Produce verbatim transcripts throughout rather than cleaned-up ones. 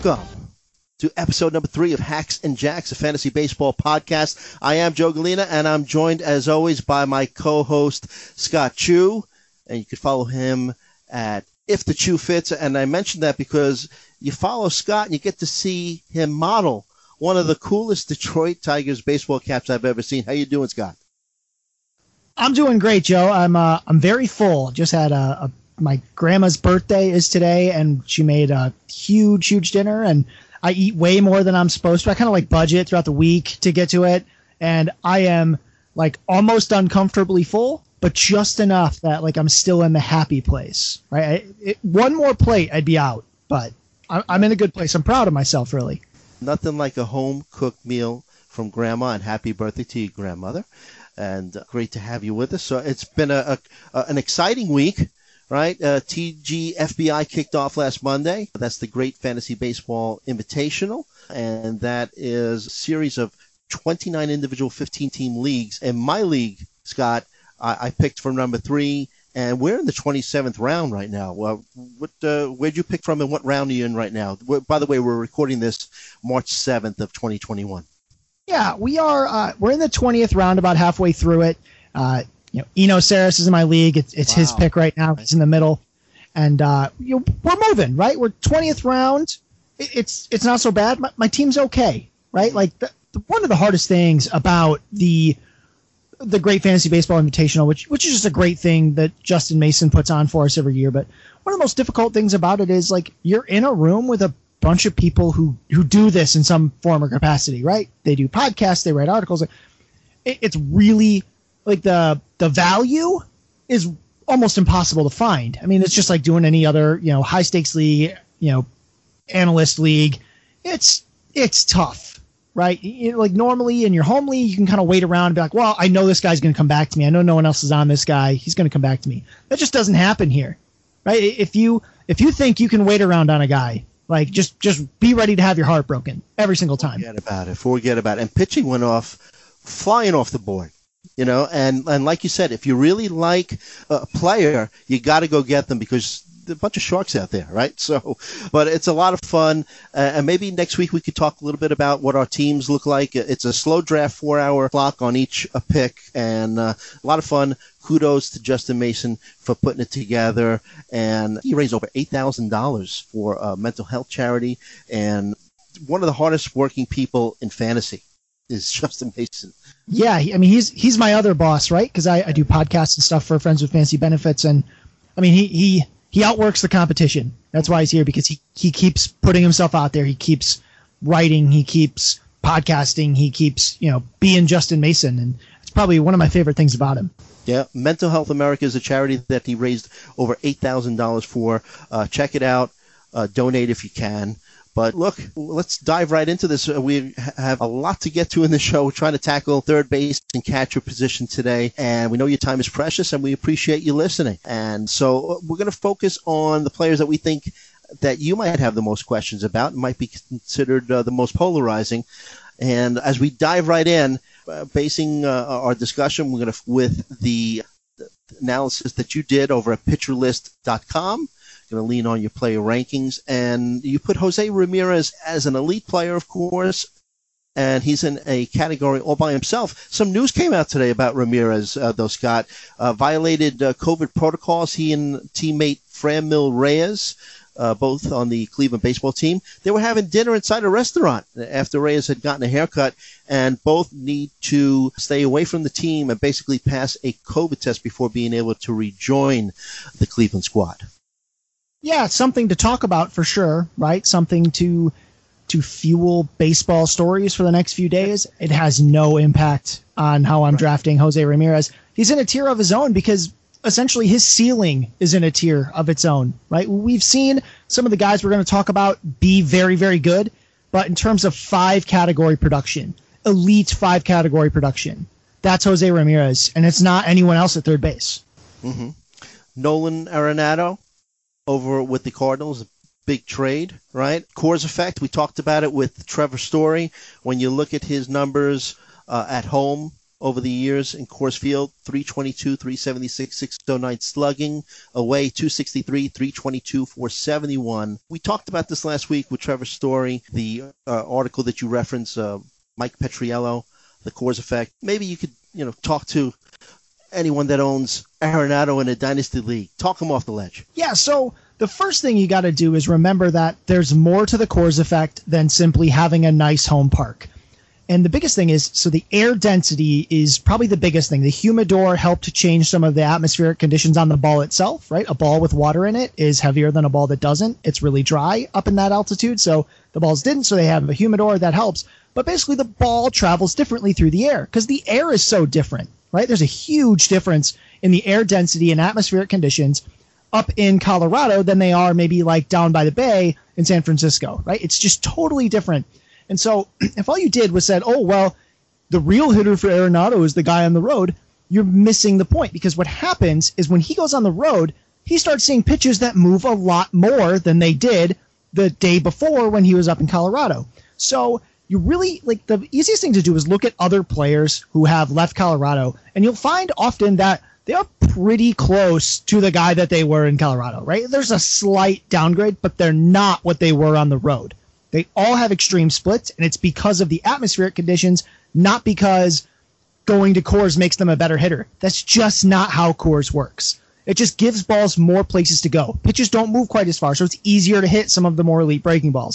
Welcome to episode number three of Hacks and Jacks, a fantasy baseball podcast. I am Joe Galena, and I'm joined, as always, by my co-host, Scott Chu. And you can follow him at If the Chu Fits. And I mentioned that because you follow Scott and you get to see him model one of the coolest Detroit Tigers baseball caps I've ever seen. How you doing, Scott? I'm doing great, Joe. I'm uh, I'm very full. Just had a, a my grandma's birthday is today, and she made a huge, huge dinner, and I eat way more than I'm supposed to. I kind of like budget throughout the week to get to it, and I am like almost uncomfortably full, but just enough that like I'm still in the happy place, right? I, it, one more plate, I'd be out, but I, I'm in a good place. I'm proud of myself, really. Nothing like a home-cooked meal from Grandma, and happy birthday to your grandmother. And uh, great to have you with us. So it's been a, a, a an exciting week, right? Uh, T G F B I kicked off last Monday. That's the Great Fantasy Baseball Invitational, and that is a series of twenty-nine individual fifteen-team leagues. In my league, Scott, I, I picked from number three, and we're in the twenty-seventh round right now. Well, what uh, where'd you pick from, and what round are you in right now? We're, by the way, we're recording this March seventh of twenty twenty-one. Yeah, we are. Uh, we're in the twentieth round, about halfway through it. Uh, you know, Eno Saris is in my league. It's, it's wow. His pick right now. He's in the middle, and uh, you know, we're moving right. We're twentieth round. It, it's it's not so bad. My, my team's okay, right? Like the, the, one of the hardest things about the the Great Fantasy Baseball Invitational, which which is just a great thing that Justin Mason puts on for us every year. But one of the most difficult things about it is like you're in a room with a bunch of people who, who do this in some form or capacity, right? They do podcasts, they write articles. It, it's really like the the value is almost impossible to find. I mean, it's just like doing any other, you know, high stakes league, you know, analyst league. It's it's tough, right? You know, like normally in your home league, you can kind of wait around and be like, well, I know this guy's going to come back to me. I know no one else is on this guy. He's going to come back to me. That just doesn't happen here, right? If you if you think you can wait around on a guy, like, just just be ready to have your heart broken every single time. Forget about it. Forget about it. And pitching went off, flying off the board, you know. And, and like you said, if you really like a player, you got to go get them because there are a bunch of sharks out there, right? So, but it's a lot of fun. Uh, and maybe next week we could talk a little bit about what our teams look like. It's a slow draft, four-hour clock on each uh, pick, and uh, a lot of fun. Kudos to Justin Mason for putting it together, and he raised over eight thousand dollars for a mental health charity, and one of the hardest working people in fantasy is Justin Mason. Yeah, I mean, he's he's my other boss, right? Because I, I do podcasts and stuff for Friends with Fantasy Benefits, and I mean, he, he, he outworks the competition. That's why he's here, because he, he keeps putting himself out there. He keeps writing, he keeps podcasting, he keeps, you know, being Justin Mason, and it's probably one of my favorite things about him. Yeah, Mental Health America is a charity that he raised over eight thousand dollars for. Uh, check it out. Uh, donate if you can. But look, let's dive right into this. Uh, we have a lot to get to in the show. We're trying to tackle third base and catcher position today, and we know your time is precious, and we appreciate you listening. And so we're going to focus on the players that we think that you might have the most questions about and might be considered uh, the most polarizing. And as we dive right in, uh, basing uh, our discussion, we're going to with the analysis that you did over at pitcher list dot com. Going to lean on your player rankings, and you put Jose Ramirez as an elite player, of course, and he's in a category all by himself. Some news came out today about Ramirez, uh, though, Scott. Uh, violated uh, COVID protocols. He and teammate Franmil Reyes, uh, both on the Cleveland baseball team, they were having dinner inside a restaurant after Reyes had gotten a haircut, and both need to stay away from the team and basically pass a COVID test before being able to rejoin the Cleveland squad. Yeah, something to talk about for sure, right? Something to to fuel baseball stories for the next few days. It has no impact on how I'm right. drafting Jose Ramirez. He's in a tier of his own because essentially his ceiling is in a tier of its own, right? We've seen some of the guys we're going to talk about be very, very good, but in terms of five category production, elite five category production, that's Jose Ramirez, and it's not anyone else at third base. Mm-hmm. Nolan Arenado over with the Cardinals, big trade, right? Coors effect, we talked about it with Trevor Story. When you look at his numbers uh, at home over the years in Coors Field, three twenty-two, three seventy-six, six oh nine slugging, away two sixty-three, three twenty-two, four seventy-one. We talked about this last week with Trevor Story, the uh, article that you referenced, uh, Mike Petriello, the Coors Effect. Maybe you could, you know, talk to anyone that owns Arenado in a dynasty league. Talk them off the ledge. Yeah, so the first thing you got to do is remember that there's more to the Coors Effect than simply having a nice home park. And the biggest thing is, so the air density is probably the biggest thing. The humidor helped to change some of the atmospheric conditions on the ball itself, right? A ball with water in it is heavier than a ball that doesn't. It's really dry up in that altitude, so the balls didn't, so they have a humidor that helps. But basically the ball travels differently through the air because the air is so different, right? There's a huge difference in the air density and atmospheric conditions up in Colorado than they are maybe like down by the bay in San Francisco, right? It's just totally different. And so if all you did was said, oh, well, the real hitter for Arenado is the guy on the road, you're missing the point, because what happens is when he goes on the road, he starts seeing pitches that move a lot more than they did the day before when he was up in Colorado. So you really, like, the easiest thing to do is look at other players who have left Colorado, and you'll find often that they are pretty close to the guy that they were in Colorado, right? There's a slight downgrade, but they're not what they were on the road. They all have extreme splits, and it's because of the atmospheric conditions, not because going to Coors makes them a better hitter. That's just not how Coors works. It just gives balls more places to go. Pitches don't move quite as far, so it's easier to hit some of the more elite breaking balls.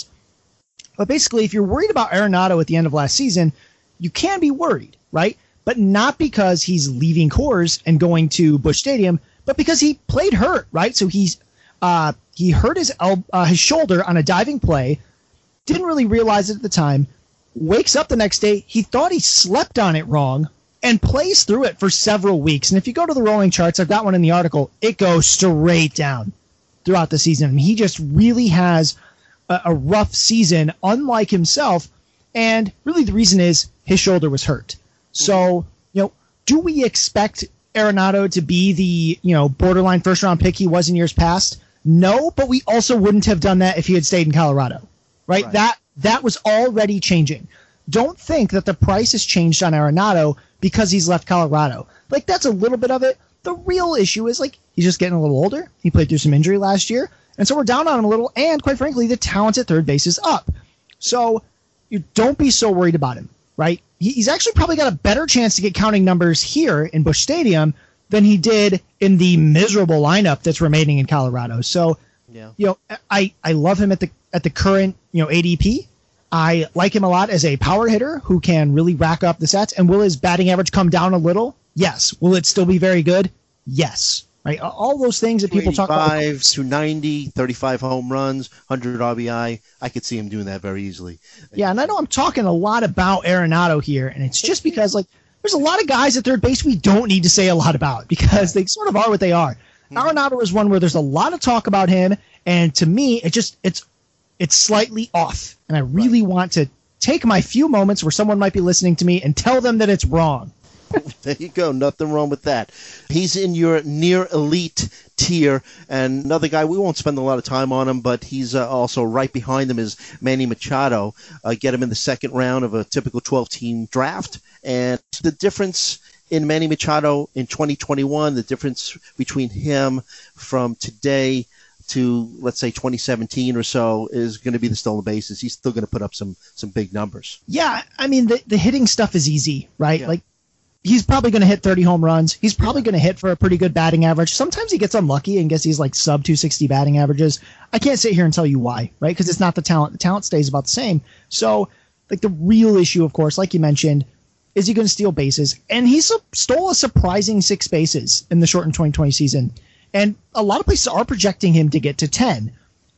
But basically, if you're worried about Arenado at the end of last season, you can be worried, right? But not because he's leaving Coors and going to Busch Stadium, but because he played hurt, right? So he's uh, he hurt his el- uh, his shoulder on a diving play, didn't really realize it at the time, wakes up the next day, he thought he slept on it wrong, and plays through it for several weeks. And if you go to the rolling charts, I've got one in the article, it goes straight down throughout the season. And he just really has a, a rough season, unlike himself. And really the reason is his shoulder was hurt. So, you know, do we expect Arenado to be the, you know, borderline first round pick he was in years past? No, but we also wouldn't have done that if he had stayed in Colorado. Right? right? That that was already changing. Don't think that the price has changed on Arenado because he's left Colorado. Like, that's a little bit of it. The real issue is, like, he's just getting a little older. He played through some injury last year, and so we're down on him a little, and quite frankly, the talent at third base is up. So you don't be so worried about him, right? He, he's actually probably got a better chance to get counting numbers here in Busch Stadium than he did in the miserable lineup that's remaining in Colorado. So, yeah. you know, I, I love him at the at the current, you know, A D P. I like him a lot as a power hitter who can really rack up the stats. And will his batting average come down a little? Yes. Will it still be very good? Yes. Right. All those things that people talk about. two ninety, thirty-five home runs, one hundred R B I. I could see him doing that very easily. Yeah, and I know I'm talking a lot about Arenado here, and it's just because, like, there's a lot of guys at third base we don't need to say a lot about because they sort of are what they are. Mm-hmm. Arenado is one where there's a lot of talk about him, and to me, it just it's it's slightly off, and I really right. want to take my few moments where someone might be listening to me and tell them that it's wrong. There you go. Nothing wrong with that. He's in your near elite tier. And another guy, we won't spend a lot of time on him, but he's uh, also right behind him is Manny Machado. Uh, get him in the second round of a typical twelve-team draft. And the difference in Manny Machado in twenty twenty-one, the difference between him from today to, let's say, twenty seventeen or so is going to be the stolen bases. He's still going to put up some some big numbers. Yeah, I mean, the, the hitting stuff is easy, right? Yeah. Like, he's probably going to hit thirty home runs. He's probably going to hit for a pretty good batting average. Sometimes he gets unlucky and gets these like sub two sixty batting averages. I can't sit here and tell you why, right? Because it's not the talent. The talent stays about the same. So, like, the real issue, of course, like you mentioned, is he going to steal bases? And he su- stole a surprising six bases in the shortened twenty twenty season. And a lot of places are projecting him to get to ten.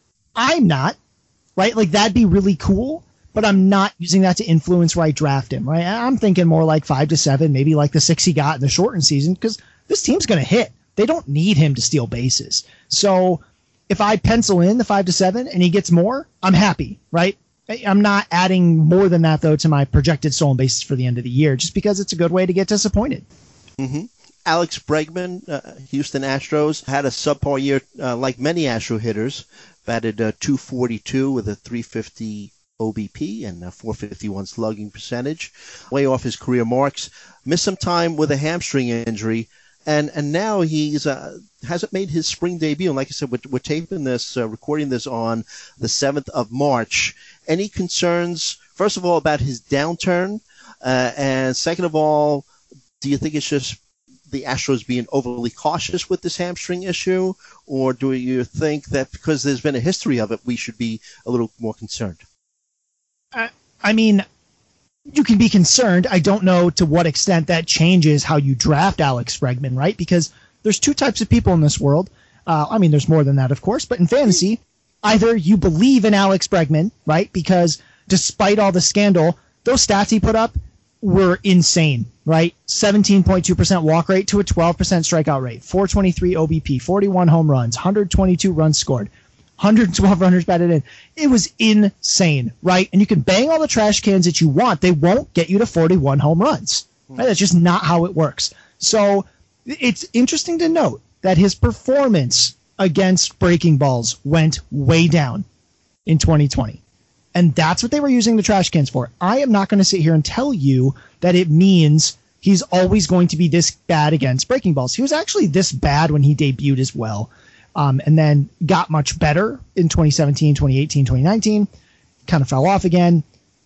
I'm not, right? Like, that'd be really cool. But I'm not using that to influence where I draft him, right? I'm thinking more like five to seven, maybe like the six he got in the shortened season, because this team's going to hit. They don't need him to steal bases. So if I pencil in the five to seven and he gets more, I'm happy, right? I'm not adding more than that, though, to my projected stolen bases for the end of the year, just because it's a good way to get disappointed. Mm-hmm. Alex Bregman, uh, Houston Astros, had a subpar year uh, like many Astro hitters, batted uh, two forty-two with a three fifty O B P and a four fifty-one slugging percentage, way off his career marks. Missed some time with a hamstring injury, and and now he's uh, hasn't made his spring debut. And like I said, we're, we're taping this, uh, recording this on the seventh of March. Any concerns, first of all, about his downturn, uh, and second of all, do you think it's just the Astros being overly cautious with this hamstring issue, or do you think that because there's been a history of it, we should be a little more concerned? I, I mean, you can be concerned. I don't know to what extent that changes how you draft Alex Bregman, right? Because there's two types of people in this world. Uh, I mean, there's more than that, of course, but in fantasy, either you believe in Alex Bregman, right? Because despite all the scandal, those stats he put up were insane, right? seventeen point two percent walk rate to a twelve percent strikeout rate, four twenty-three O B P, forty-one home runs, one hundred twenty-two runs scored, one hundred twelve runners batted in. It was insane, right? And you can bang all the trash cans that you want. They won't get you to forty-one home runs. Right? That's just not how it works. So it's interesting to note that his performance against breaking balls went way down in twenty twenty. And that's what they were using the trash cans for. I am not going to sit here and tell you that it means he's always going to be this bad against breaking balls. He was actually this bad when he debuted as well. Um, and then got much better in twenty seventeen, twenty eighteen, twenty nineteen, kind of fell off again.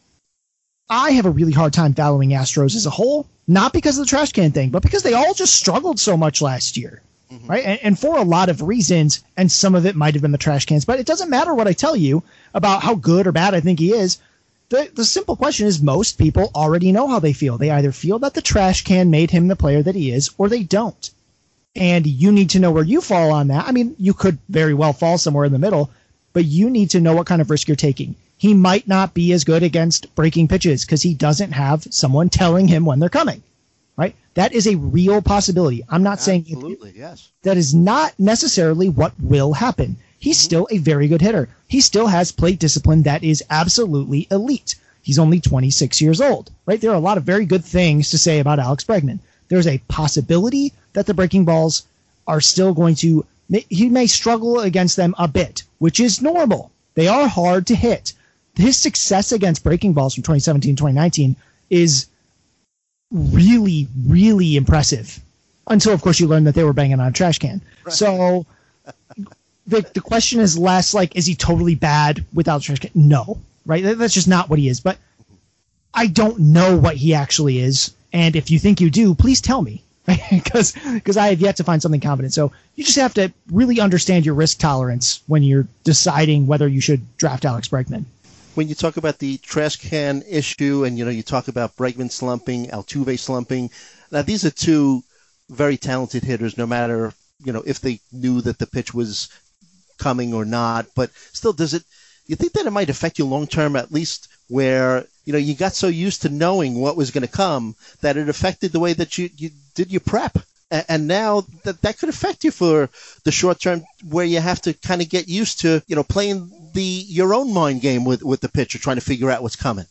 I have a really hard time following Astros as a whole, not because of the trash can thing, but because they all just struggled so much last year, mm-hmm. right? And, and for a lot of reasons, and some of it might have been the trash cans, but it doesn't matter what I tell you about how good or bad I think he is. The, the simple question is most people already know how they feel. They either feel that the trash can made him the player that he is, or they don't. And you need to know where you fall on that. I mean, you could very well fall somewhere in the middle, but you need to know what kind of risk you're taking. He might not be as good against breaking pitches because he doesn't have someone telling him when they're coming, right? That is a real possibility. I'm not saying absolutely, yes. That is not necessarily what will happen. He's mm-hmm. still a very good hitter. He still has plate discipline that is absolutely elite. He's only twenty-six years old, right? There are a lot of very good things to say about Alex Bregman. There's a possibility that the breaking balls are still going to, he may struggle against them a bit, which is normal. They are hard to hit. His success against breaking balls from twenty seventeen, twenty nineteen is really, really impressive. Until, of course, you learn that they were banging on a trash can. Right. So the the question is less like, is he totally bad without a trash can? No, right? That's just not what he is. But I don't know what he actually is. And if you think you do, please tell me. Because because I have yet to find something confident. So you just have to really understand your risk tolerance when you're deciding whether you should draft Alex Bregman. When you talk about the trash can issue and, you know, you talk about Bregman slumping, Altuve slumping, now these are two very talented hitters, no matter, you know, if they knew that the pitch was coming or not. But still, does it, you think that it might affect you long term, at least where, you know, you got so used to knowing what was going to come that it affected the way that you, you did your prep? And now that that could affect you for the short term, where you have to kind of get used to, you know, playing the your own mind game with, with the pitcher, trying to figure out what's coming.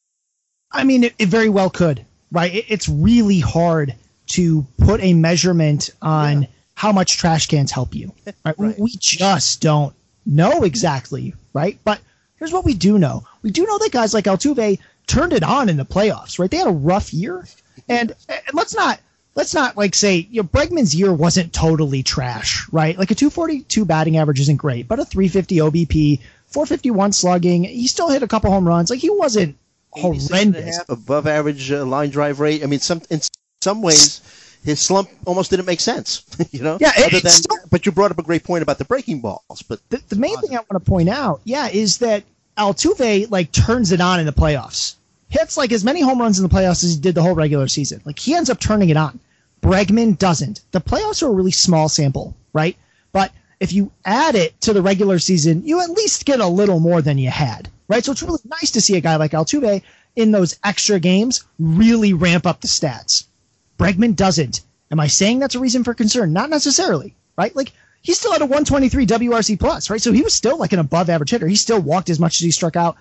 I mean, it, it very well could, right? It, it's really hard to put a measurement on yeah. how much trash cans help you. Right? Right. We just don't know exactly, right? But here's what we do know. We do know that guys like Altuve turned it on in the playoffs, right? They had a rough year. And, and let's not... Let's not like say, you know, Bregman's year wasn't totally trash, right? Like a two forty-two batting average isn't great, but a three fifty O B P, four fifty-one slugging, he still hit a couple home runs. Like he wasn't horrendous. Above average uh, line drive rate. I mean, some in some ways, his slump almost didn't make sense, you know? Yeah, Other it, than, still, but you brought up a great point about the breaking balls. But the, the main thing I want to point out, yeah, is that Altuve like turns it on in the playoffs. Hits like as many home runs in the playoffs as he did the whole regular season. Like he ends up turning it on. Bregman doesn't. The playoffs are a really small sample, right? But if you add it to the regular season, you at least get a little more than you had, right? So it's really nice to see a guy like Altuve in those extra games really ramp up the stats. Bregman doesn't. Am I saying that's a reason for concern? Not necessarily, right? Like he still had a one twenty-three W R C plus, right? So he was still like an above average hitter. He still walked as much as he struck out.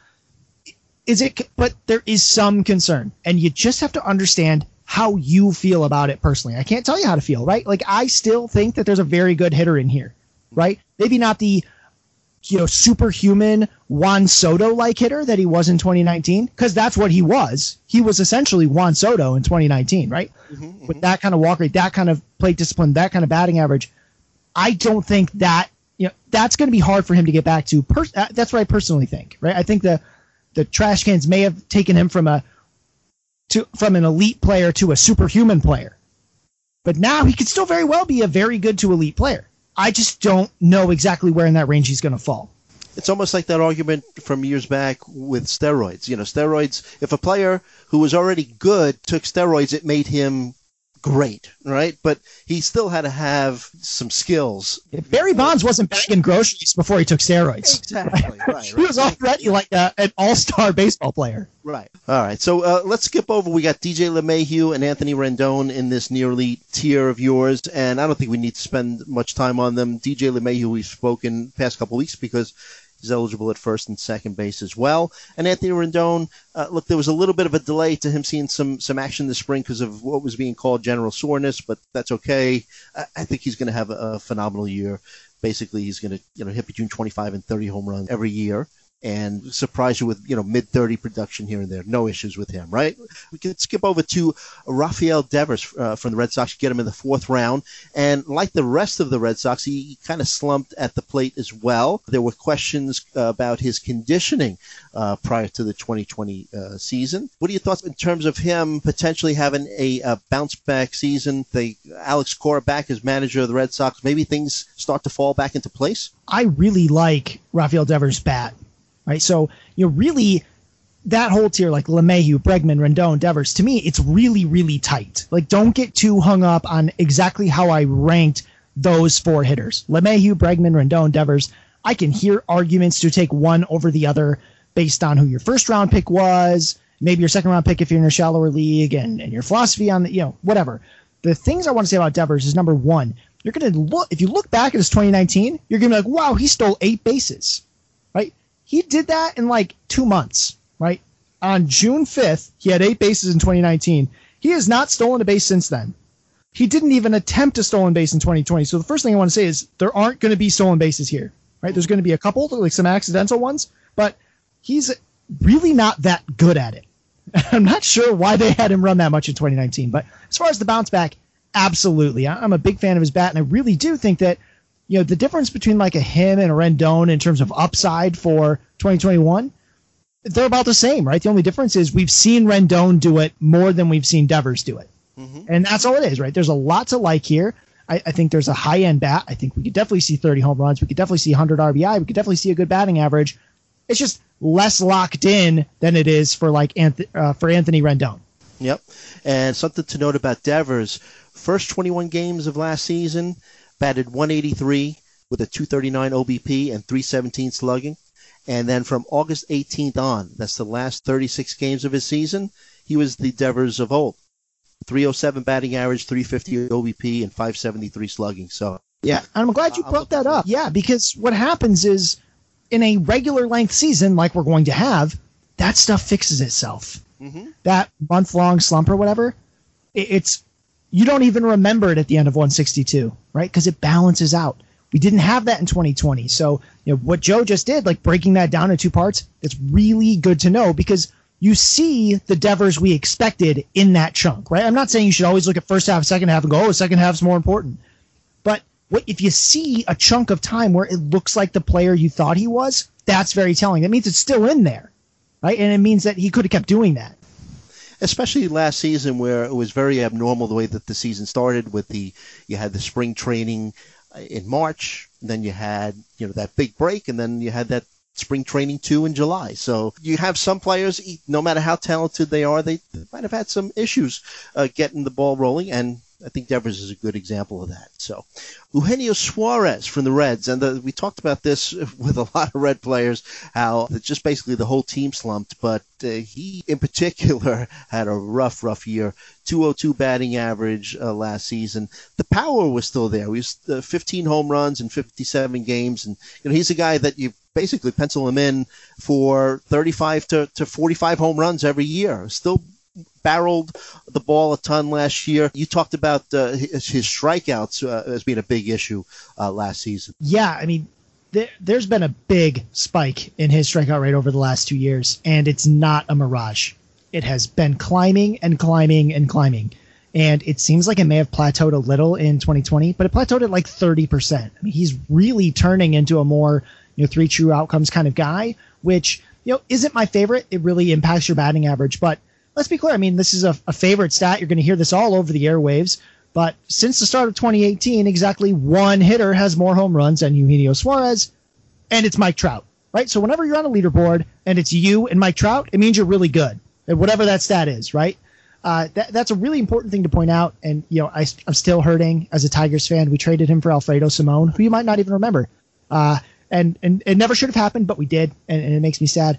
Is it? But there is some concern, and you just have to understand how you feel about it personally. I can't tell you how to feel, right? Like I still think that there's a very good hitter in here, right? Maybe not the you know, superhuman Juan Soto-like hitter that he was in twenty nineteen, because that's what he was. He was essentially Juan Soto in twenty nineteen, right? Mm-hmm, mm-hmm. With that kind of walk rate, that kind of plate discipline, that kind of batting average. I don't think that, you know, that's going to be hard for him to get back to. Per- that's what I personally think, right? I think the the trash cans may have taken him from a to from an elite player to a superhuman player, but now he could still very well be a very good to elite player. I just don't know exactly where in that range he's going to fall. It's almost like that argument from years back with steroids. You know, steroids, if a player who was already good took steroids, it made him great, right? But he still had to have some skills. Barry Bonds wasn't bagging groceries before he took steroids. Exactly, right. right he was already like a, an all-star baseball player. Right. All right. So uh, let's skip over. We got D J LeMahieu and Anthony Rendon in this near elite tier of yours, and I don't think we need to spend much time on them. D J LeMahieu, we've spoken past couple weeks because he's eligible at first and second base as well. And Anthony Rendon, uh, look, there was a little bit of a delay to him seeing some some action this spring because of what was being called general soreness, but that's okay. I, I think he's going to have a, a phenomenal year. Basically, he's going to you know hit between twenty-five and thirty home runs every year and surprise you with you know mid thirty production here and there. No issues with him, right? We can skip over to Rafael Devers uh, from the Red Sox. Get him in the fourth round, and like the rest of the Red Sox, he kind of slumped at the plate as well. There were questions uh, about his conditioning uh, prior to the twenty twenty uh, season. What are your thoughts in terms of him potentially having a, a bounce back season? The Alex Cora back as manager of the Red Sox, maybe things start to fall back into place. I really like Rafael Devers' bat. Right, so you know, really, that whole tier like LeMahieu, Bregman, Rendon, Devers, to me, it's really, really tight. Like, don't get too hung up on exactly how I ranked those four hitters: LeMahieu, Bregman, Rendon, Devers. I can hear arguments to take one over the other based on who your first round pick was, maybe your second round pick if you're in a shallower league, and, and your philosophy on the, you know, whatever. The things I want to say about Devers is, number one, you're going to look, if you look back at his twenty nineteen, you're going to be like, wow, he stole eight bases, right? He did that in like two months, right? On June fifth, he had eight bases in twenty nineteen. He has not stolen a base since then. He didn't even attempt a stolen base in twenty twenty. So the first thing I want to say is there aren't going to be stolen bases here, right? There's going to be a couple, like some accidental ones, but he's really not that good at it. I'm not sure why they had him run that much in twenty nineteen, but as far as the bounce back, absolutely. I'm a big fan of his bat, and I really do think that, you know, the difference between like a him and a Rendon in terms of upside for twenty twenty-one, they're about the same, right? The only difference is we've seen Rendon do it more than we've seen Devers do it. Mm-hmm. And that's all it is, right? There's a lot to like here. I, I think there's a high-end bat. I think we could definitely see thirty home runs. We could definitely see one hundred R B I. We could definitely see a good batting average. It's just less locked in than it is for like Anth- uh, for Anthony Rendon. Yep. And something to note about Devers, first twenty-one games of last season, batted one eighty-three with a two thirty-nine O B P and three seventeen slugging. And then from August eighteenth on, that's the last thirty-six games of his season, he was the Devers of old. three oh seven batting average, three fifty O B P, and five seventy-three slugging. So, yeah, and I'm glad you brought that up. Yeah, because what happens is in a regular length season like we're going to have, that stuff fixes itself. Mm-hmm. That month-long slump or whatever, it's you don't even remember it at the end of one sixty-two, right? Because it balances out. We didn't have that in twenty twenty. So, you know, what Joe just did, like breaking that down in two parts, it's really good to know because you see the Devers we expected in that chunk, right? I'm not saying you should always look at first half, second half, and go, oh, second half's more important. But what if you see a chunk of time where it looks like the player you thought he was, that's very telling. That means it's still in there, right? And it means that he could have kept doing that. Especially last season where it was very abnormal the way that the season started with the, you had the spring training in March, and then you had, you know, that big break, and then you had that spring training too in July. So you have some players, no matter how talented they are, they might have had some issues uh, getting the ball rolling, and I think Devers is a good example of that. So Eugenio Suarez from the Reds, and the, we talked about this with a lot of Red players, how just basically the whole team slumped, but uh, he in particular had a rough, rough year. two oh two batting average uh, last season. The power was still there. He was uh, fifteen home runs in fifty-seven games, and you know he's a guy that you basically pencil him in for thirty-five to, to forty-five home runs every year. Still barreled the ball a ton last year. You talked about uh, his, his strikeouts uh, as being a big issue uh, last season. Yeah, I mean, there, there's been a big spike in his strikeout rate over the last two years, and it's not a mirage. It has been climbing and climbing and climbing. And it seems like it may have plateaued a little in twenty twenty, but it plateaued at like thirty percent. I mean, he's really turning into a more, you know, three true outcomes kind of guy, which, you know, isn't my favorite. It really impacts your batting average. But let's be clear. I mean, this is a, a favorite stat. You're going to hear this all over the airwaves. But since the start of twenty eighteen, exactly one hitter has more home runs than Eugenio Suarez, and it's Mike Trout, right? So whenever you're on a leaderboard and it's you and Mike Trout, it means you're really good, whatever that stat is, right? Uh, that, that's a really important thing to point out. And, you know, I, I'm still hurting as a Tigers fan. We traded him for Alfredo Simon, who you might not even remember. Uh, and, and it never should have happened, but we did. And, and it makes me sad.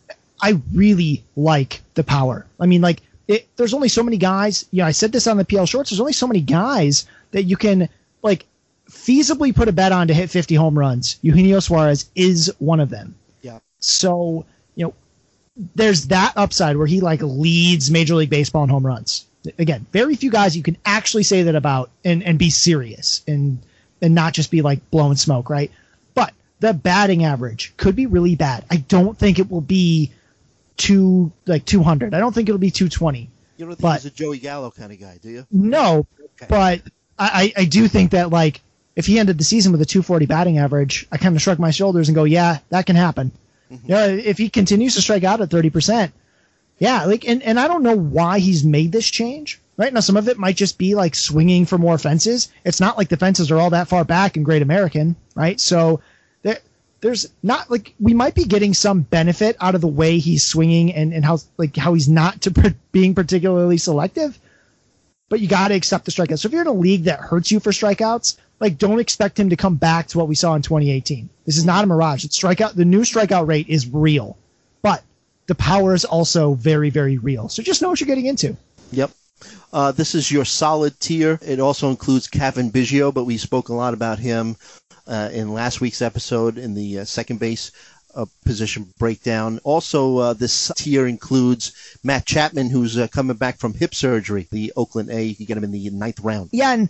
I really like the power. I mean, like, it, there's only so many guys. You know, I said this on the P L Shorts. There's only so many guys that you can, like, feasibly put a bet on to hit fifty home runs. Eugenio Suarez is one of them. Yeah. So, you know, there's that upside where he like leads Major League Baseball in home runs. Again, very few guys you can actually say that about and, and be serious and and not just be like blowing smoke, right? But the batting average could be really bad. I don't think it will be two like two hundred. I don't think it'll be two twenty. You don't think but, he's a Joey Gallo kind of guy, do you? No, okay. But I, I do think that like if he ended the season with a two forty batting average, I kind of shrug my shoulders and go, yeah, that can happen. Mm-hmm. You know, if he continues to strike out at thirty percent, yeah, like, and, and I don't know why he's made this change, right? Now, some of it might just be like swinging for more fences. It's not like the fences are all that far back in Great American, right? So there, there's not like we might be getting some benefit out of the way he's swinging and, and how like how he's not to per, being particularly selective, but you got to accept the strikeouts. So if you're in a league that hurts you for strikeouts, like, don't expect him to come back to what we saw in twenty eighteen. This is not a mirage. It's strikeout. The new strikeout rate is real, but the power is also very, very real. So just know what you're getting into. Yep. Uh, this is your solid tier. It also includes Cavan Biggio, but we spoke a lot about him uh, in last week's episode in the uh, second base uh, position breakdown. Also, uh, this tier includes Matt Chapman, who's uh, coming back from hip surgery. The Oakland A, you can get him in the ninth round. Yeah, and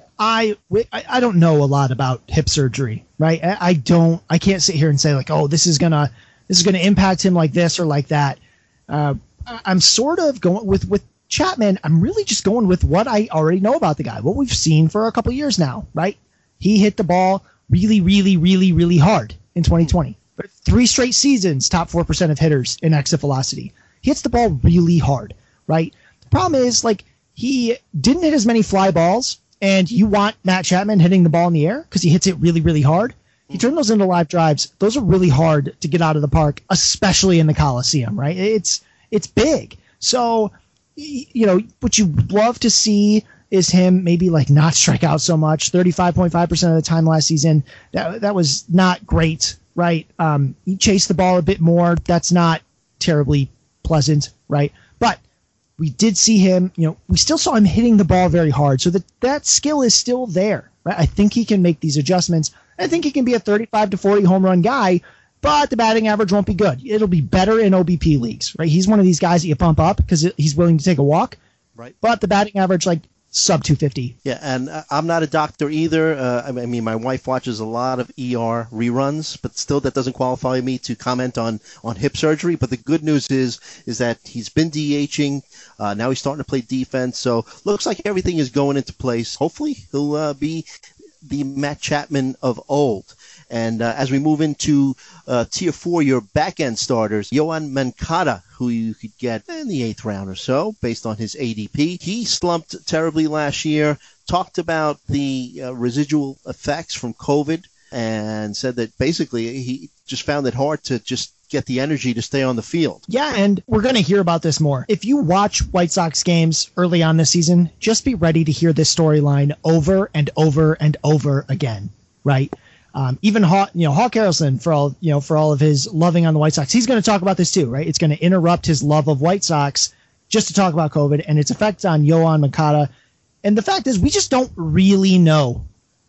I, I don't know a lot about hip surgery, right? I, I don't, I can't sit here and say like, oh, this is gonna, this is gonna impact him like this or like that. Uh, I'm sort of going with with Chapman. I'm really just going with what I already know about the guy, what we've seen for a couple years now, right? He hit the ball really, really, really, really hard in twenty twenty. But three straight seasons, top four percent of hitters in exit velocity. He hits the ball really hard, right? The problem is like he didn't hit as many fly balls. And you want Matt Chapman hitting the ball in the air because he hits it really, really hard. He turned those into live drives. Those are really hard to get out of the park, especially in the Coliseum, right? It's it's big. So, you know, what you love to see is him maybe like not strike out so much. thirty-five point five percent of the time last season, that that was not great, right? Um, he chased the ball a bit more. That's not terribly pleasant, right? But we did see him, you know, we still saw him hitting the ball very hard. So that, that skill is still there, right? I think he can make these adjustments. I think he can be a thirty-five to forty home run guy, but the batting average won't be good. It'll be better in O B P leagues, right? He's one of these guys that you bump up because he's willing to take a walk, right? But the batting average, like, sub two fifty. Yeah, and I'm not a doctor either. Uh, I mean, my wife watches a lot of E R reruns, but still that doesn't qualify me to comment on, on hip surgery. But the good news is is that he's been DHing. Uh, now he's starting to play defense. So looks like everything is going into place. Hopefully he'll uh, be the Matt Chapman of old. And uh, as we move into uh, Tier four, your back-end starters, Yoan Moncada, who you could get in the eighth round or so based on his A D P. He slumped terribly last year, talked about the uh, residual effects from COVID, and said that basically he just found it hard to just get the energy to stay on the field. Yeah, and we're going to hear about this more. If you watch White Sox games early on this season, just be ready to hear this storyline over and over and over again, right? Um, even Hawk, you know, Hawk Harrelson, for all you know, for all of his loving on the White Sox, he's going to talk about this too, right? It's going to interrupt his love of White Sox just to talk about COVID and its effects on Yoan Moncada. And the fact is, we just don't really know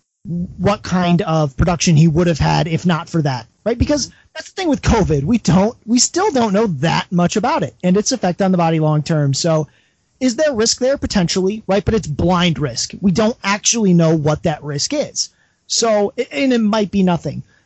what kind of production he would have had if not for that, right? Because that's the thing with COVID, we don't, we still don't know that much about it and its effect on the body long term. So, is there risk there? Potentially, right? But it's blind risk. We don't actually know what that risk is. So, and it might be nothing.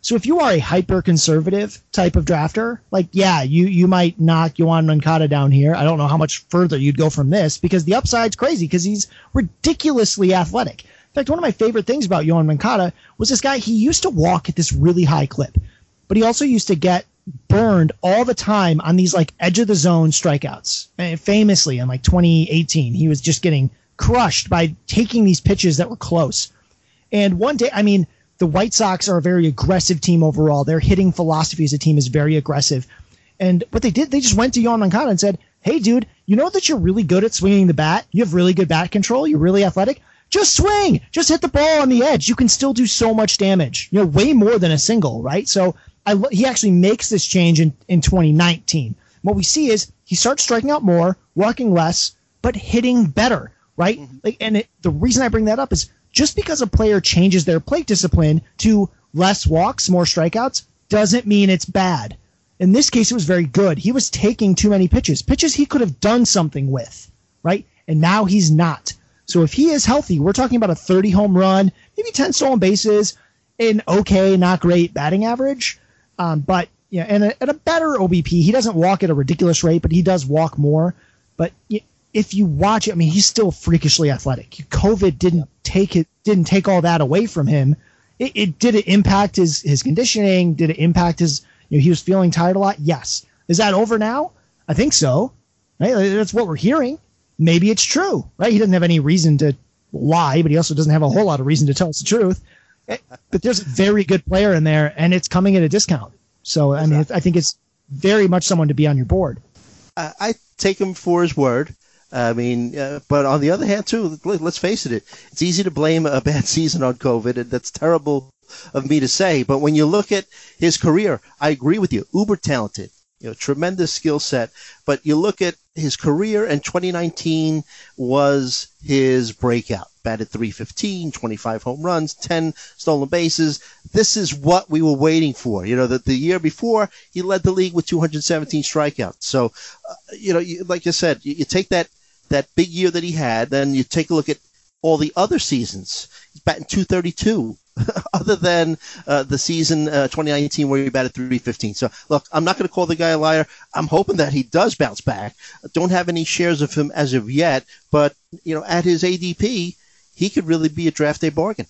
So if you are a hyper-conservative type of drafter, like, yeah, you, you might knock Yoan Moncada down here. I don't know how much further you'd go from this because the upside's crazy because he's ridiculously athletic. In fact, one of my favorite things about Yoan Moncada was this guy, he used to walk at this really high clip, but he also used to get burned all the time on these like edge of the zone strikeouts. And famously in like twenty eighteen, he was just getting crushed by taking these pitches that were close. And one day, I mean, the White Sox are a very aggressive team overall. Their hitting philosophy as a team is very aggressive. And what they did, they just went to Yoan Moncada and said, hey, dude, you know that you're really good at swinging the bat? You have really good bat control. You're really athletic. Just swing. Just hit the ball on the edge. You can still do so much damage. You know, way more than a single, right? So I, he actually makes this change in, in twenty nineteen. What we see is he starts striking out more, walking less, but hitting better, right? Mm-hmm. Like, and it, the reason I bring that up is just because a player changes their plate discipline to less walks, more strikeouts, doesn't mean it's bad. In this case, it was very good. He was taking too many pitches, pitches he could have done something with, right? And now he's not. So if he is healthy, we're talking about a thirty home run, maybe ten stolen bases, an okay, not great batting average. Um, but yeah, and a, at a better O B P, he doesn't walk at a ridiculous rate, but he does walk more. But if you watch it, I mean, he's still freakishly athletic. COVID didn't take it, didn't take all that away from him. It, it did it impact his his conditioning? Did it impact his? You know, he was feeling tired a lot. Yes. Is that over now? I think so. Right? That's what we're hearing. Maybe it's true, right? He doesn't have any reason to lie, but he also doesn't have a whole lot of reason to tell us the truth. But there's a very good player in there, and it's coming at a discount. So, I mean, I think it's very much someone to be on your board. I, I take him for his word. I mean, uh, but on the other hand, too, let's face it, it's easy to blame a bad season on COVID, and that's terrible of me to say. But when you look at his career, I agree with you, uber talented. You know, tremendous skill set, but you look at his career, and twenty nineteen was his breakout. Batted three fifteen, twenty-five home runs, ten stolen bases. This is what we were waiting for. You know, that the year before he led the league with two hundred seventeen strikeouts. So, uh, you know, you, like I said, you, you take that that big year that he had, then you take a look at all the other seasons. He's batting two thirty-two. Other than uh, the season uh, twenty nineteen where he batted three fifteen. So, look, I'm not going to call the guy a liar. I'm hoping that he does bounce back. Don't have any shares of him as of yet, but, you know, at his A D P, he could really be a draft day bargain.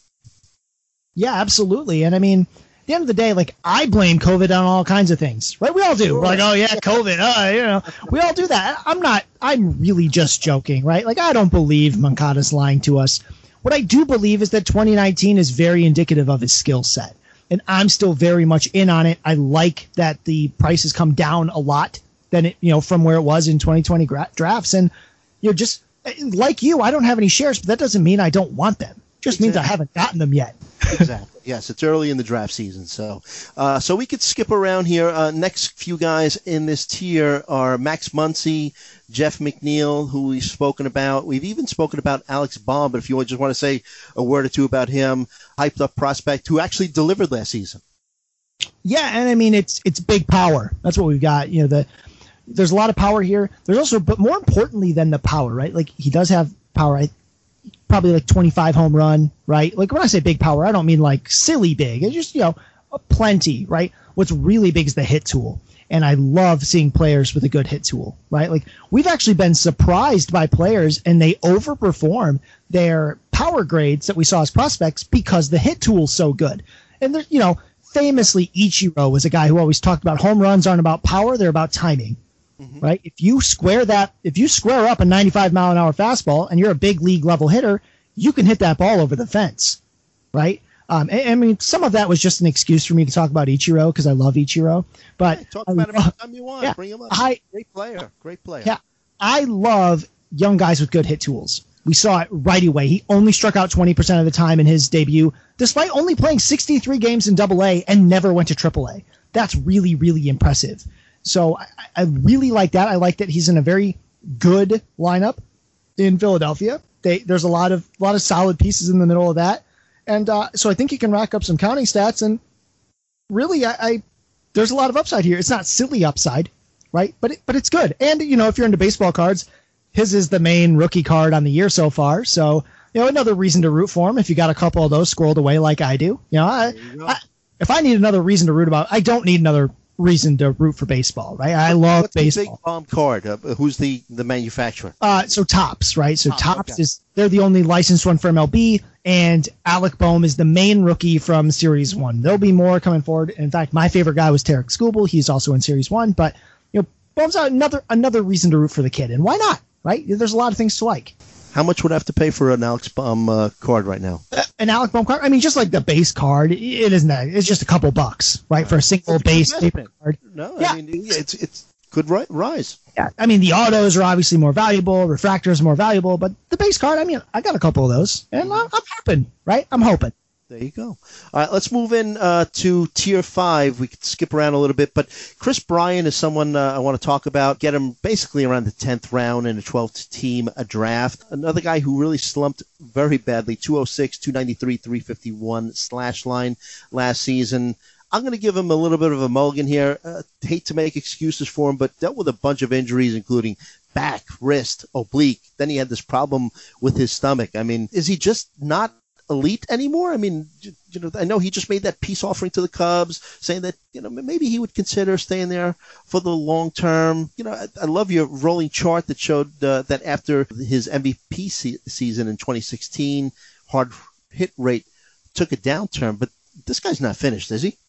Yeah, absolutely. And, I mean, at the end of the day, like, I blame COVID on all kinds of things, right? We all do. We're like, oh, yeah, COVID, uh, you know, we all do that. I'm not, I'm really just joking, right? Like, I don't believe Moncada's lying to us. What I do believe is that twenty nineteen is very indicative of his skill set, and I'm still very much in on it. I like that the price has come down a lot than it, you know, from where it was in twenty twenty gra- drafts. And, you know, just like you, I don't have any shares, but that doesn't mean I don't want them. It just exactly. means I haven't gotten them yet. Exactly. Yes, it's early in the draft season, so uh, so we could skip around here. Uh, next few guys in this tier are Max Muncy, Jeff McNeil, who we've spoken about. We've even spoken about Alex Baum, but if you just want to say a word or two about him, hyped up prospect who actually delivered last season. Yeah, and I mean it's it's big power. That's what we've got. You know, the there's a lot of power here. There's also, but more importantly than the power, right? Like he does have power. I, probably like twenty-five home run, right? Like when I say big power, I don't mean like silly big. It's just, you know, plenty, right? What's really big is the hit tool. And I love seeing players with a good hit tool, right? Like we've actually been surprised by players and they overperform their power grades that we saw as prospects because the hit tool's so good. And there's, you know, famously Ichiro was a guy who always talked about home runs aren't about power, they're about timing. Mm-hmm. Right? If you square that, if you square up a ninety-five mile an hour fastball and you're a big league level hitter, you can hit that ball over the fence. Right? Um, I, I mean, some of that was just an excuse for me to talk about Ichiro because I love Ichiro. But yeah, talk about him anytime you want. Yeah, Bring him up. I, Great player. Great player. Yeah. I love young guys with good hit tools. We saw it right away. He only struck out twenty percent of the time in his debut, despite only playing sixty-three games in double A and never went to triple A. That's really, really impressive. So I, I really like that. I like that he's in a very good lineup in Philadelphia. They, there's a lot of a lot of solid pieces in the middle of that, and uh, so I think he can rack up some counting stats. And really, I, I there's a lot of upside here. It's not silly upside, right? But it, but it's good. And you know, if you're into baseball cards, his is the main rookie card on the year so far. So you know, another reason to root for him if you got a couple of those squirreled away like I do. You know, I. if I need another reason to root about, I don't need another reason to root for baseball, right? I love What's baseball. The big bomb card? Uh, who's the, the manufacturer? Uh, so Topps, right? So Topps, Topps okay. is they're the only licensed one for M L B, and Alec Boehm is the main rookie from Series One. There'll be more coming forward. In fact, my favorite guy was Tarek Skubal. He's also in Series One, but you know, Boehm's another another reason to root for the kid, and why not? Right? There's a lot of things to like. How much would I have to pay for an Alex Baum uh, card right now? An Alec Boehm card? I mean, just like the base card, it isn't that. It's just a couple bucks, right, for a single base paper card. No, yeah. I mean, it's it's could ri- rise. Yeah, I mean, the autos are obviously more valuable, refractors are more valuable, but the base card, I mean, I got a couple of those, and I'm, I'm hoping, right? I'm hoping. There you go. All right, let's move in uh, to Tier five. We could skip around a little bit, but Chris Bryant is someone uh, I want to talk about. Get him basically around the tenth round in a twelve-team draft. Another guy who really slumped very badly, two oh six, two ninety-three, three fifty-one slash line last season. I'm going to give him a little bit of a mulligan here. Uh, hate to make excuses for him, but dealt with a bunch of injuries, including back, wrist, oblique. Then he had this problem with his stomach. I mean, is he just not elite anymore? I mean, you know, I know he just made that peace offering to the Cubs, saying that, you know, maybe he would consider staying there for the long term. You know, I, I love your rolling chart that showed uh, that after his M V P se- season in twenty sixteen, hard hit rate took a downturn, but this guy's not finished, is he?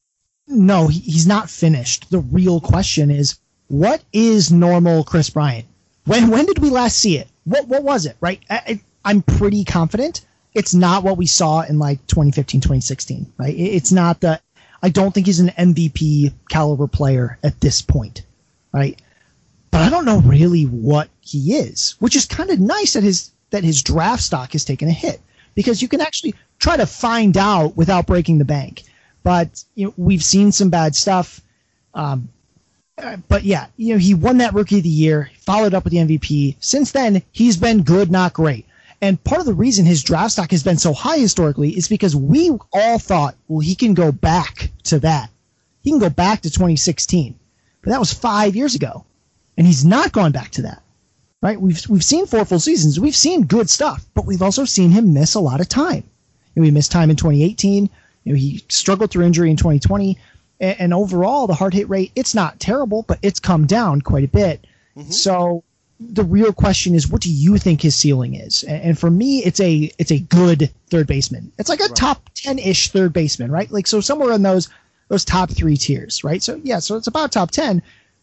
No, he, he's not finished. The real question is, what is normal Chris Bryant? When when did we last see it? What what was it, right? I, I, I'm pretty confident it's not what we saw in like twenty fifteen, twenty sixteen, right? It, it's not the, I don't think he's an M V P caliber player at this point, right? But I don't know really what he is, which is kind of nice that his that his draft stock has taken a hit, because you can actually try to find out without breaking the bank. But you know, we've seen some bad stuff. Um, uh, but yeah, you know, he won that Rookie of the Year, followed up with the M V P. Since then, he's been good, not great. And part of the reason his draft stock has been so high historically is because we all thought, well, he can go back to that. He can go back to twenty sixteen. But that was five years ago. And he's not gone back to that. Right? We've we've seen four full seasons. We've seen good stuff, but we've also seen him miss a lot of time. You know, he missed time in twenty eighteen. You know, he struggled through injury in twenty twenty. And, and overall, the hard hit rate, it's not terrible, but it's come down quite a bit. Mm-hmm. So the real question is, what do you think his ceiling is? And, and for me, it's a it's a good third baseman. It's like a right. top ten-ish third baseman, right? Like, so somewhere in those those top three tiers, right? So yeah, so it's about top ten.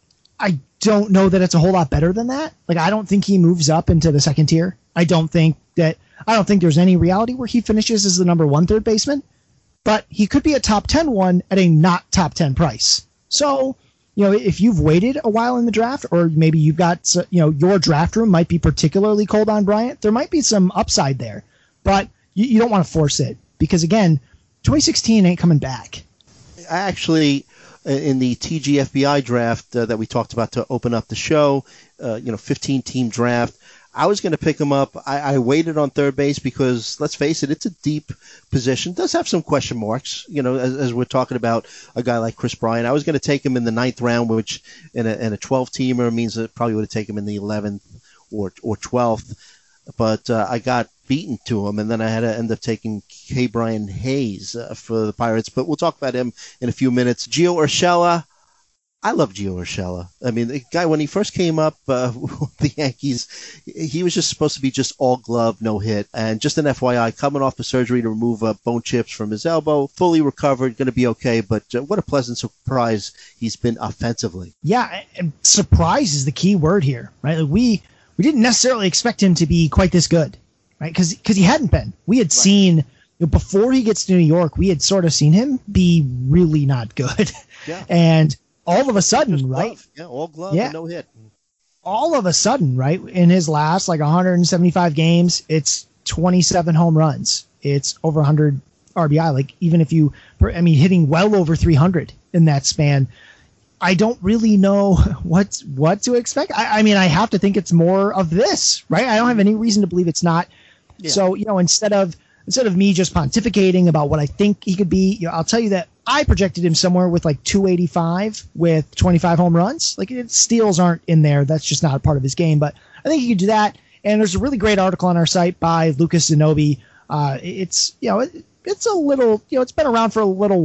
I don't know that it's a whole lot better than that. Like, I don't think he moves up into the second tier. I don't think that I don't think there's any reality where he finishes as the number one third baseman, but he could be a top ten one at a not top ten price. So, you know, if you've waited a while in the draft, or maybe you've got, you know, your draft room might be particularly cold on Bryant, there might be some upside there, but you, you don't want to force it, because again, twenty sixteen ain't coming back. I actually, in the T G F B I draft uh, that we talked about to open up the show, uh, you know, fifteen team draft, I was going to pick him up. I, I waited on third base because, let's face it, it's a deep position. It does have some question marks, you know, as, as we're talking about a guy like Chris Bryant. I was going to take him in the ninth round, which in a, in a twelve-teamer means that probably would have taken him in the eleventh or or twelfth. But uh, I got beaten to him, and then I had to end up taking K. Brian Hayes uh, for the Pirates. But we'll talk about him in a few minutes. Gio Urshela. I love Gio Urshela. I mean, the guy, when he first came up uh, with the Yankees, he was just supposed to be just all glove, no hit. And just an F Y I, coming off of surgery to remove uh, bone chips from his elbow, fully recovered, going to be okay. But uh, what a pleasant surprise he's been offensively. Yeah, and surprise is the key word here, right? Like we we didn't necessarily expect him to be quite this good, right? Because because he hadn't been. We had right. seen, you know, before he gets to New York, we had sort of seen him be really not good. Yeah. And all of a sudden, Just right? Glove. Yeah, all glove yeah. and no hit. All of a sudden, right, in his last like one hundred seventy-five games, it's twenty-seven home runs. It's over one hundred R B I. Like, even if you, I mean, hitting well over three hundred in that span. I don't really know what what to expect. I, I mean, I have to think it's more of this, right? I don't have any reason to believe it's not. Yeah. So, you know, instead of instead of me just pontificating about what I think he could be, you know, I'll tell you that I projected him somewhere with like two eighty-five with twenty-five home runs. Like, it, steals aren't in there. That's just not a part of his game. But I think he could do that. And there's a really great article on our site by Lucas Zanobi. Uh, it's, you know, it, it's a little, you know, it's been around for a little while.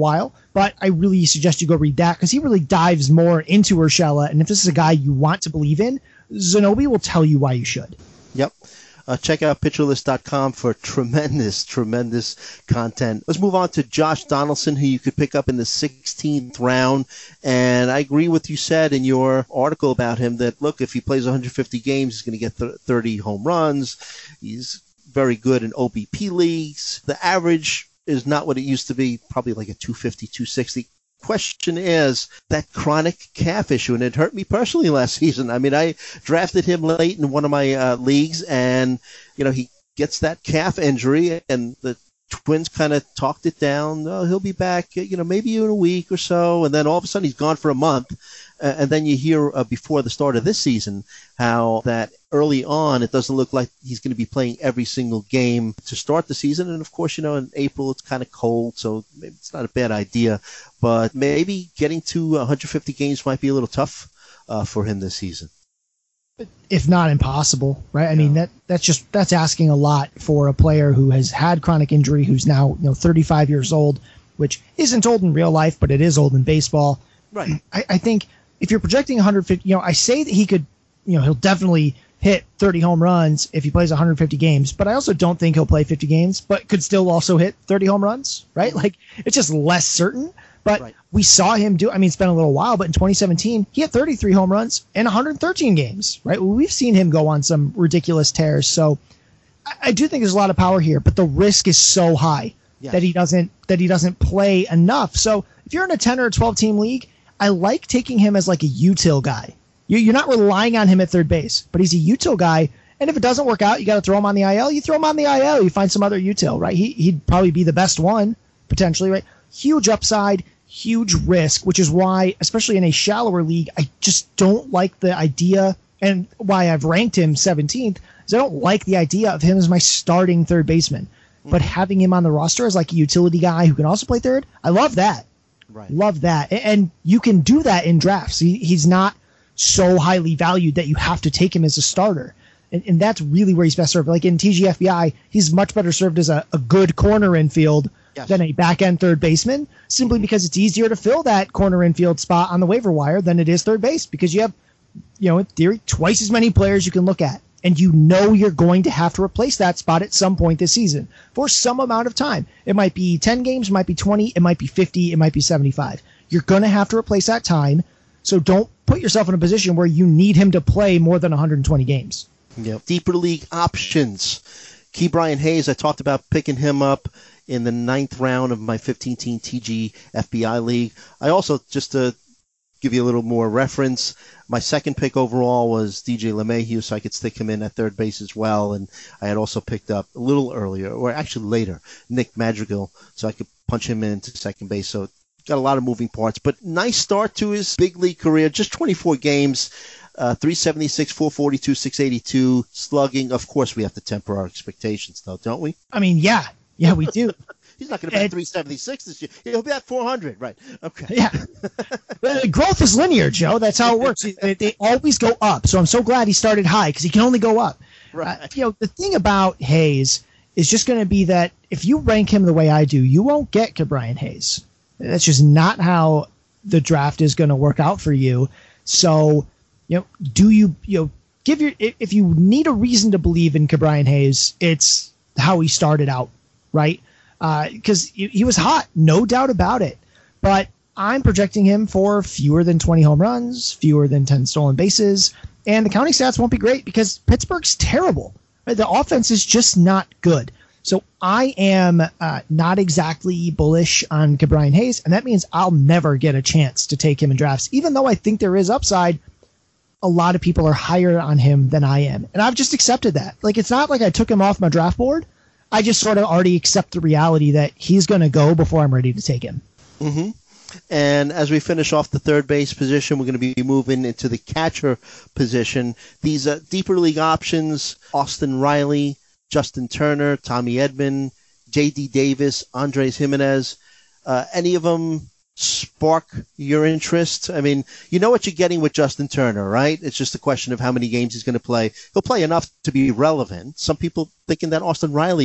But I really suggest you go read that because he really dives more into Urshela. And if this is a guy you want to believe in, Zanobi will tell you why you should. Yep. Uh, check out pitcher list dot com for tremendous, tremendous content. Let's move on to Josh Donaldson, who you could pick up in the sixteenth round. And I agree with you said in your article about him that, look, if he plays one hundred fifty games, he's going to get thirty home runs. He's very good in O B P leagues. The average is not what it used to be, probably like a two fifty, two sixty. Question is that chronic calf issue, and it hurt me personally last season. I mean, I drafted him late in one of my uh, leagues, and you know he gets that calf injury, and the Twins kind of talked it down. Oh, he'll be back, you know, maybe in a week or so, and then all of a sudden he's gone for a month. Uh, and then you hear uh, before the start of this season how that early on it doesn't look like he's going to be playing every single game to start the season. And, of course, you know, in April it's kind of cold, so maybe it's not a bad idea. But maybe getting to one hundred fifty games might be a little tough uh, for him this season. If not impossible, right? I mean, that that's just that's asking a lot for a player who has had chronic injury, who's now, you know, thirty-five years old, which isn't old in real life, but it is old in baseball. Right. I, I think if you're projecting one hundred fifty, you know, I say that he could, you know, he'll definitely hit thirty home runs if he plays one hundred fifty games, but I also don't think he'll play fifty games, but could still also hit thirty home runs, right? Like, it's just less certain. But right. We saw him do, I mean, it's been a little while, but in twenty seventeen, he had thirty-three home runs in one hundred thirteen games, right? We've seen him go on some ridiculous tears. So I, I do think there's a lot of power here, but the risk is so high yes. that he doesn't, that he doesn't play enough. So if you're in a ten or a twelve team league, I like taking him as like a util guy. You're not relying on him at third base, but he's a util guy. And if it doesn't work out, you got to throw him on the I L. You throw him on the I L. You find some other util, right? He, he'd probably be the best one, potentially, right? Huge upside, huge risk, which is why, especially in a shallower league, I just don't like the idea, and why I've ranked him seventeenth, is I don't like the idea of him as my starting third baseman. Mm-hmm. But having him on the roster as like a utility guy who can also play third, I love that. Right. Love that. And you can do that in drafts. He, he's not so highly valued that you have to take him as a starter. And, and that's really where he's best served. Like in T G F B I, he's much better served as a, a good corner infield yes. than a back-end third baseman, simply because it's easier to fill that corner infield spot on the waiver wire than it is third base, because you have, you know, in theory, twice as many players you can look at. And you know you're going to have to replace that spot at some point this season for some amount of time. It might be ten games, it might be twenty, it might be fifty, it might be seventy-five. You're going to have to replace that time, so don't put yourself in a position where you need him to play more than one hundred twenty games. Yep. Deeper league options. Ke'Bryan Hayes, I talked about picking him up in the ninth round of my fifteen-team T G F B I league. I also, just to give you a little more reference, my second pick overall was D J LeMahieu, so I could stick him in at third base as well. And I had also picked up a little earlier, or actually later, Nick Madrigal, so I could punch him into second base. So got a lot of moving parts. But nice start to his big league career, just twenty-four games. Uh, three seventy-six, four forty-two, six eighty-two slugging. Of course, we have to temper our expectations, though, don't we? I mean, yeah. Yeah, we do. He's not going to bat three seventy-six this year. He'll be at four hundred, right? Okay. Yeah. Growth is linear, Joe. That's how it works. They, they always go up. So I'm so glad he started high, because he can only go up. Right. Uh, you know, the thing about Hayes is just going to be that if you rank him the way I do, you won't get Ke'Bryan Hayes. That's just not how the draft is going to work out for you. So, you know, do you, you know, give your, if you need a reason to believe in Ke'Bryan Hayes, it's how he started out, right? Because uh, he, he was hot, no doubt about it. But I'm projecting him for fewer than twenty home runs, fewer than ten stolen bases, and the counting stats won't be great because Pittsburgh's terrible. Right? The offense is just not good. So I am uh, not exactly bullish on Ke'Bryan Hayes, and that means I'll never get a chance to take him in drafts. Even though I think there is upside, a lot of people are higher on him than I am. And I've just accepted that. Like, it's not like I took him off my draft board. I just sort of already accept the reality that he's going to go before I'm ready to take him. Mm-hmm. And as we finish off the third base position, we're going to be moving into the catcher position. These uh, deeper league options: Austin Riley, Justin Turner, Tommy Edman, J D Davis, Andres Jimenez. Uh, any of them spark your interest? I mean, you know what you're getting with Justin Turner, right? It's just a question of how many games he's going to play. He'll play enough to be relevant. Some people thinking that Austin Riley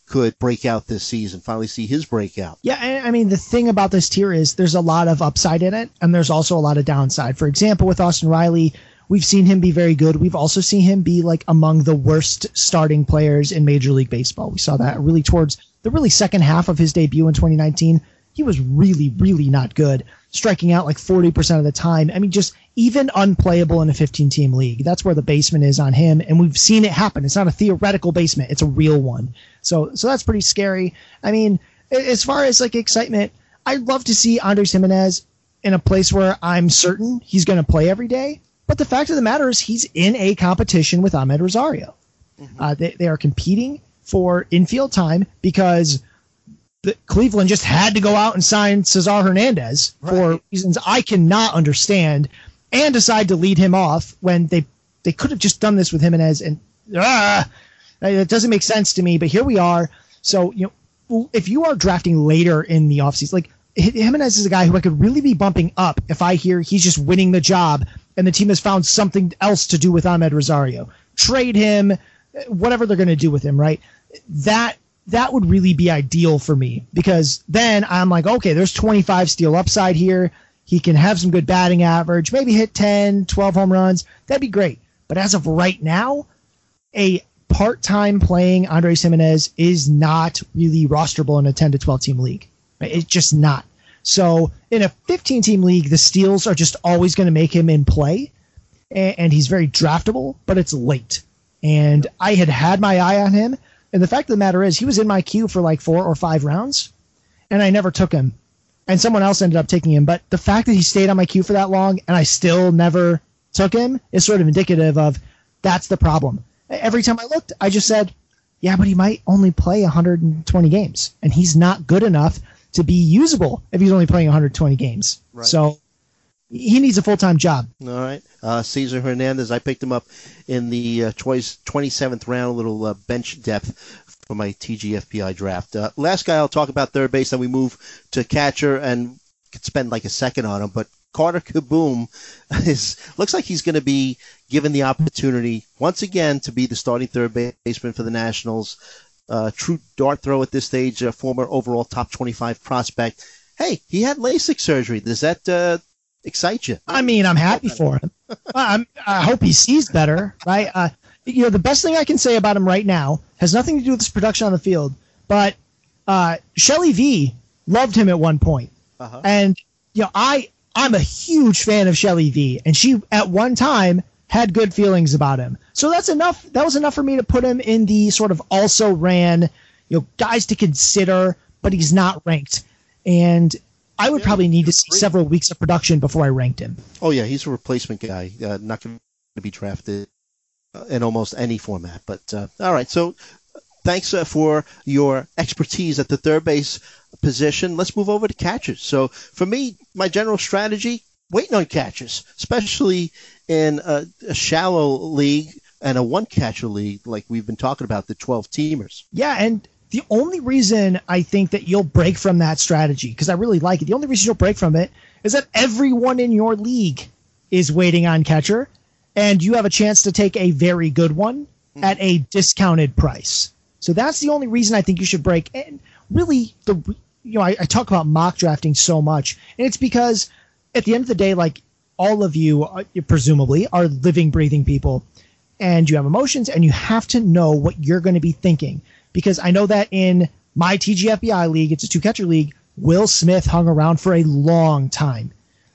could break out this season, finally see his breakout. Yeah, and I mean, the thing about this tier is there's a lot of upside in it, and there's also a lot of downside. For example, with Austin Riley, we've seen him be very good. We've also seen him be like among the worst starting players in Major League Baseball. We saw that really towards the really second half of his debut in twenty nineteen. He was really, really not good, striking out like forty percent of the time. I mean, just even unplayable in a fifteen-team league. That's where the basement is on him, and we've seen it happen. It's not a theoretical basement. It's a real one. So so that's pretty scary. I mean, as far as like excitement, I'd love to see Andres Gimenez in a place where I'm certain he's going to play every day. But the fact of the matter is he's in a competition with Ahmed Rosario. Mm-hmm. Uh, they, they are competing for infield time because the, Cleveland just had to go out and sign Cesar Hernandez right. for reasons I cannot understand and decide to lead him off when they, they could have just done this with Jimenez. And ah, it doesn't make sense to me, but here we are. So, you know, if you are drafting later in the offseason, like Jimenez is a guy who I could really be bumping up if I hear he's just winning the job and the team has found something else to do with Ahmed Rosario. Trade him, whatever they're going to do with him, right? That that would really be ideal for me because then I'm like, okay, there's twenty-five steal upside here. He can have some good batting average, maybe hit ten, twelve home runs. That'd be great. But as of right now, a part-time playing Andres Gimenez is not really rosterable in a ten to twelve team league. It's just not. So in a fifteen-team league, the steals are just always going to make him in play, and, and he's very draftable, but it's late. And I had had my eye on him, and the fact of the matter is he was in my queue for like four or five rounds, and I never took him. And someone else ended up taking him. But the fact that he stayed on my queue for that long, and I still never took him, is sort of indicative of that's the problem. Every time I looked, I just said, yeah, but he might only play one hundred twenty games, and he's not good enough to be usable if he's only playing one hundred twenty games. Right. So he needs a full-time job. All right. Uh, Cesar Hernandez, I picked him up in the uh, twenty-seventh round, a little uh, bench depth for my T G F P I draft. Uh, last guy I'll talk about third base, then we move to catcher and could spend like a second on him, but Carter Kieboom is looks like he's going to be given the opportunity once again to be the starting third baseman for the Nationals. Uh, true dart throw at this stage, a former overall top twenty-five prospect. Hey, he had LASIK surgery. Does that uh, excite you? I mean, I'm happy for him. I'm, I hope he sees better, right? Uh, you know, the best thing I can say about him right now has nothing to do with his production on the field, but uh, Shelly V loved him at one point. Uh-huh. And, you know, I, I'm a huge fan of Shelly V, and she, at one time, had good feelings about him. So that's enough. That was enough for me to put him in the sort of also ran, you know, guys to consider, but he's not ranked. And I would yeah, probably need to see great. several weeks of production before I ranked him. Oh, yeah, he's a replacement guy, uh, not going to be drafted uh, in almost any format. But, uh, all right, so thanks uh, for your expertise at the third base position. Let's move over to catchers. So for me, my general strategy, waiting on catchers, especially in a, a shallow league and a one-catcher league like we've been talking about, the twelve-teamers. Yeah, and the only reason I think that you'll break from that strategy, because I really like it, the only reason you'll break from it is that everyone in your league is waiting on catcher, and you have a chance to take a very good one mm-hmm. at a discounted price. So that's the only reason I think you should break. And really, the you know, I, I talk about mock drafting so much, and it's because at the end of the day, like, all of you, uh, presumably, are living, breathing people, and you have emotions, and you have to know what you're going to be thinking. Because I know that in my T G F B I league, it's a two-catcher league, Will Smith hung around for a long time.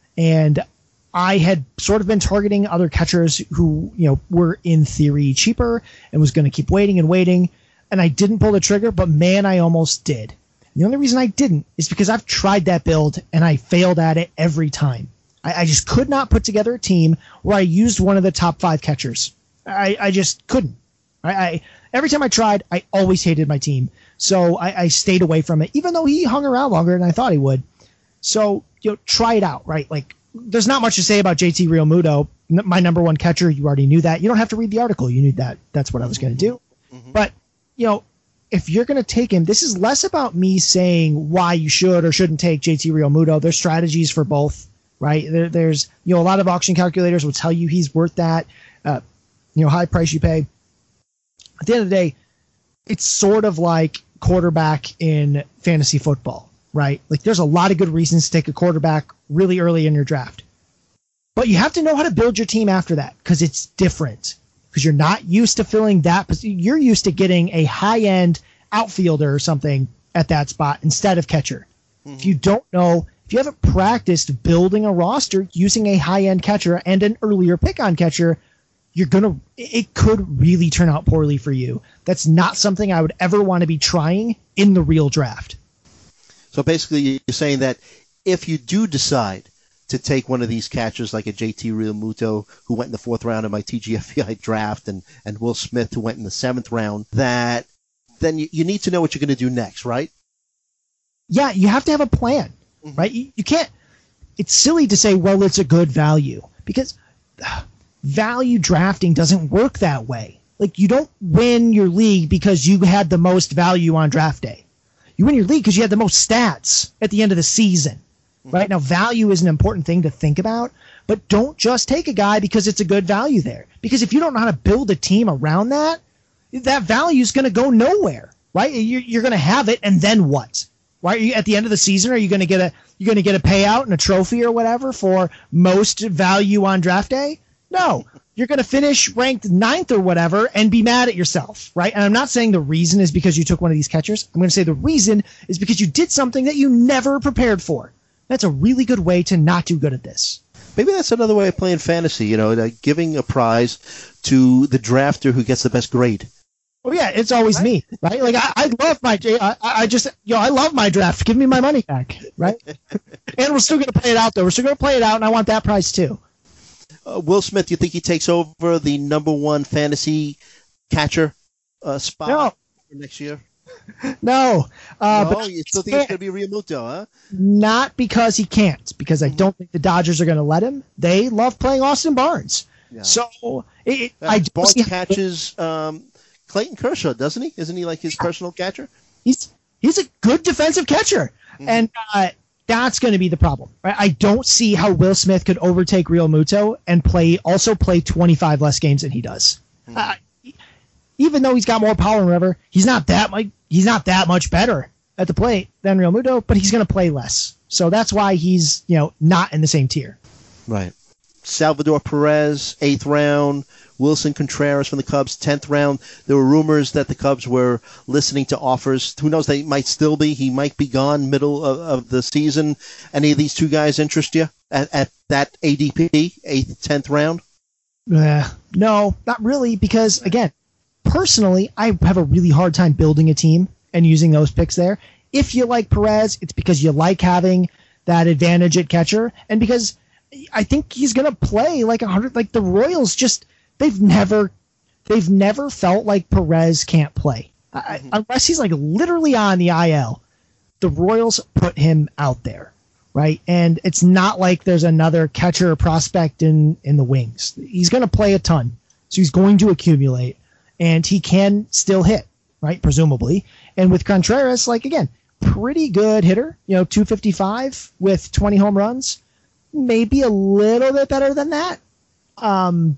And I had sort of been targeting other catchers who, you know, were in theory cheaper and was going to keep waiting and waiting. And I didn't pull the trigger, but man, I almost did. And the only reason I didn't is because I've tried that build, and I failed at it every time. I, I just could not put together a team where I used one of the top five catchers. I, I just couldn't. I, I every time I tried, I always hated my team. So I, I stayed away from it, even though he hung around longer than I thought he would. So, you know, try it out, right? Like, there's not much to say about J T Realmuto, my number one catcher. You already knew that. You don't have to read the article. You knew that. That's what I was going to do. Mm-hmm. But, you know, if you're going to take him, this is less about me saying why you should or shouldn't take J T Realmuto. There's strategies for both, right? There, there's, you know, a lot of auction calculators will tell you he's worth that, uh, you know, high price you pay. At the end of the day, it's sort of like quarterback in fantasy football, right? Like there's a lot of good reasons to take a quarterback really early in your draft. But you have to know how to build your team after that because it's different. Because you're not used to filling that position. You're used to getting a high-end outfielder or something at that spot instead of catcher. Mm-hmm. If you don't know, if you haven't practiced building a roster using a high-end catcher and an earlier pick on catcher, you're gonna it could really turn out poorly for you. That's not something I would ever want to be trying in the real draft. So basically, you're saying that if you do decide to take one of these catchers like a J T Realmuto, who went in the fourth round of my T G F B I draft, and, and Will Smith, who went in the seventh round, that then you, you need to know what you're going to do next, right? Yeah, you have to have a plan, mm-hmm. right? You, you can't – it's silly to say, well, it's a good value, because uh, value drafting doesn't work that way. Like, you don't win your league because you had the most value on draft day. You win your league because you had the most stats at the end of the season. Right now, value is an important thing to think about, but don't just take a guy because it's a good value there. Because if you don't know how to build a team around that, that value is going to go nowhere, right? You're, you're going to have it, and then what? Right? At the end of the season, are you going to get a you're going to get a payout and a trophy or whatever for most value on draft day? No, you're going to finish ranked ninth or whatever and be mad at yourself, right? And I'm not saying the reason is because you took one of these catchers. I'm going to say the reason is because you did something that you never prepared for. That's a really good way to not do good at this. Maybe that's another way of playing fantasy, you know, like giving a prize to the drafter who gets the best grade. Oh, yeah, it's always right? me, right? Like, I, I love my I, I just, you know, I love my draft. Give me my money back, right? And we're still going to play it out, though. We're still going to play it out, and I want that prize, too. Uh, Will Smith, do you think he takes over the number one fantasy catcher uh, spot no. for next year? No. Uh, no, but you still think it's going to be Realmuto, huh? Not because he can't, because I don't think the Dodgers are going to let him. They love playing Austin Barnes. Yeah. So it, it, uh, I Barnes catches um, Clayton Kershaw, doesn't he? Isn't he like his personal catcher? He's he's a good defensive catcher, mm-hmm. and uh, that's going to be the problem. Right? I don't see how Will Smith could overtake Realmuto and play also play twenty-five less games than he does. Mm-hmm. Uh, even though he's got more power and whatever, he's not that much. He's not that much better at the plate than Realmuto, but he's going to play less. So that's why he's, you know, not in the same tier. Right. Salvador Perez, eighth round. Wilson Contreras from the Cubs, tenth round. There were rumors that the Cubs were listening to offers. Who knows? They might still be. He might be gone middle of, of the season. Any of these two guys interest you at, at that A D P, eighth, tenth round? Uh, no, not really, because, again, personally, I have a really hard time building a team and using those picks there. If you like Perez, it's because you like having that advantage at catcher, and because I think he's going to play like a hundred. Like the Royals, just they've never, they've never felt like Perez can't play mm-hmm. I, unless he's like literally on the I L. The Royals put him out there, right? And it's not like there's another catcher prospect in in the wings. He's going to play a ton, so he's going to accumulate. And he can still hit, right? Presumably. And with Contreras, like, again, pretty good hitter, you know, two fifty-five with twenty home runs. Maybe a little bit better than that. Um,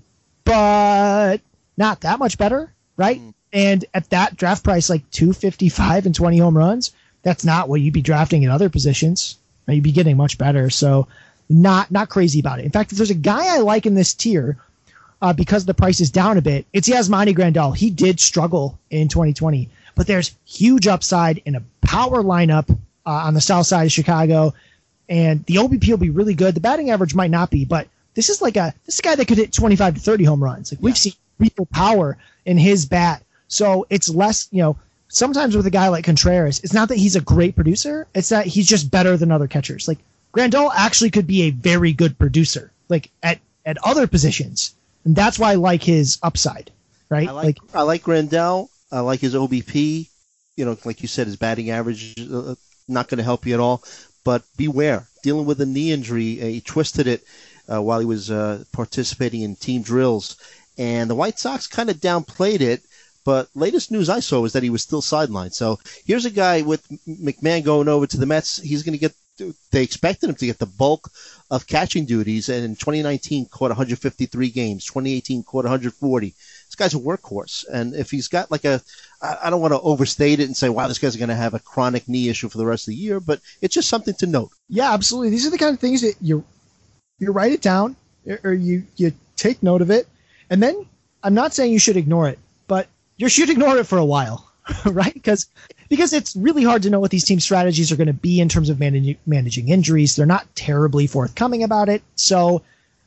but not that much better, right? Mm. And at that draft price, like two fifty-five and twenty home runs, that's not what you'd be drafting in other positions. Right? You'd be getting much better. So not, not crazy about it. In fact, if there's a guy I like in this tier, Uh, because the price is down a bit, it's Yasmani Grandal. He did struggle in twenty twenty, but there's huge upside in a power lineup uh, on the south side of Chicago, and the O B P will be really good. The batting average might not be, but this is like a this is a guy that could hit twenty-five to thirty home runs. Like yeah. We've seen real power in his bat, so it's less. You know, sometimes with a guy like Contreras, it's not that he's a great producer; it's that he's just better than other catchers. Like Grandal actually could be a very good producer, like at at other positions. And that's why I like his upside, right? I like, like I like Grandal. I like his O B P. You know, like you said, his batting average is uh, not going to help you at all. But beware, dealing with a knee injury. Uh, he twisted it uh, while he was uh, participating in team drills. And the White Sox kind of downplayed it. But latest news I saw was that he was still sidelined. So here's a guy with McMahon going over to the Mets. He's going to get they expected him to get the bulk of catching duties, and in twenty nineteen caught one hundred fifty-three games, twenty eighteen caught one hundred forty. This guy's a workhorse, and if he's got like a, I don't want to overstate it and say, wow, this guy's going to have a chronic knee issue for the rest of the year, but it's just something to note. Yeah, absolutely. These are the kind of things that you you write it down, or you, you take note of it, and then I'm not saying you should ignore it, but you should ignore it for a while, right? Because because it's really hard to know what these team strategies are going to be in terms of managing managing injuries. They're not terribly forthcoming about it, so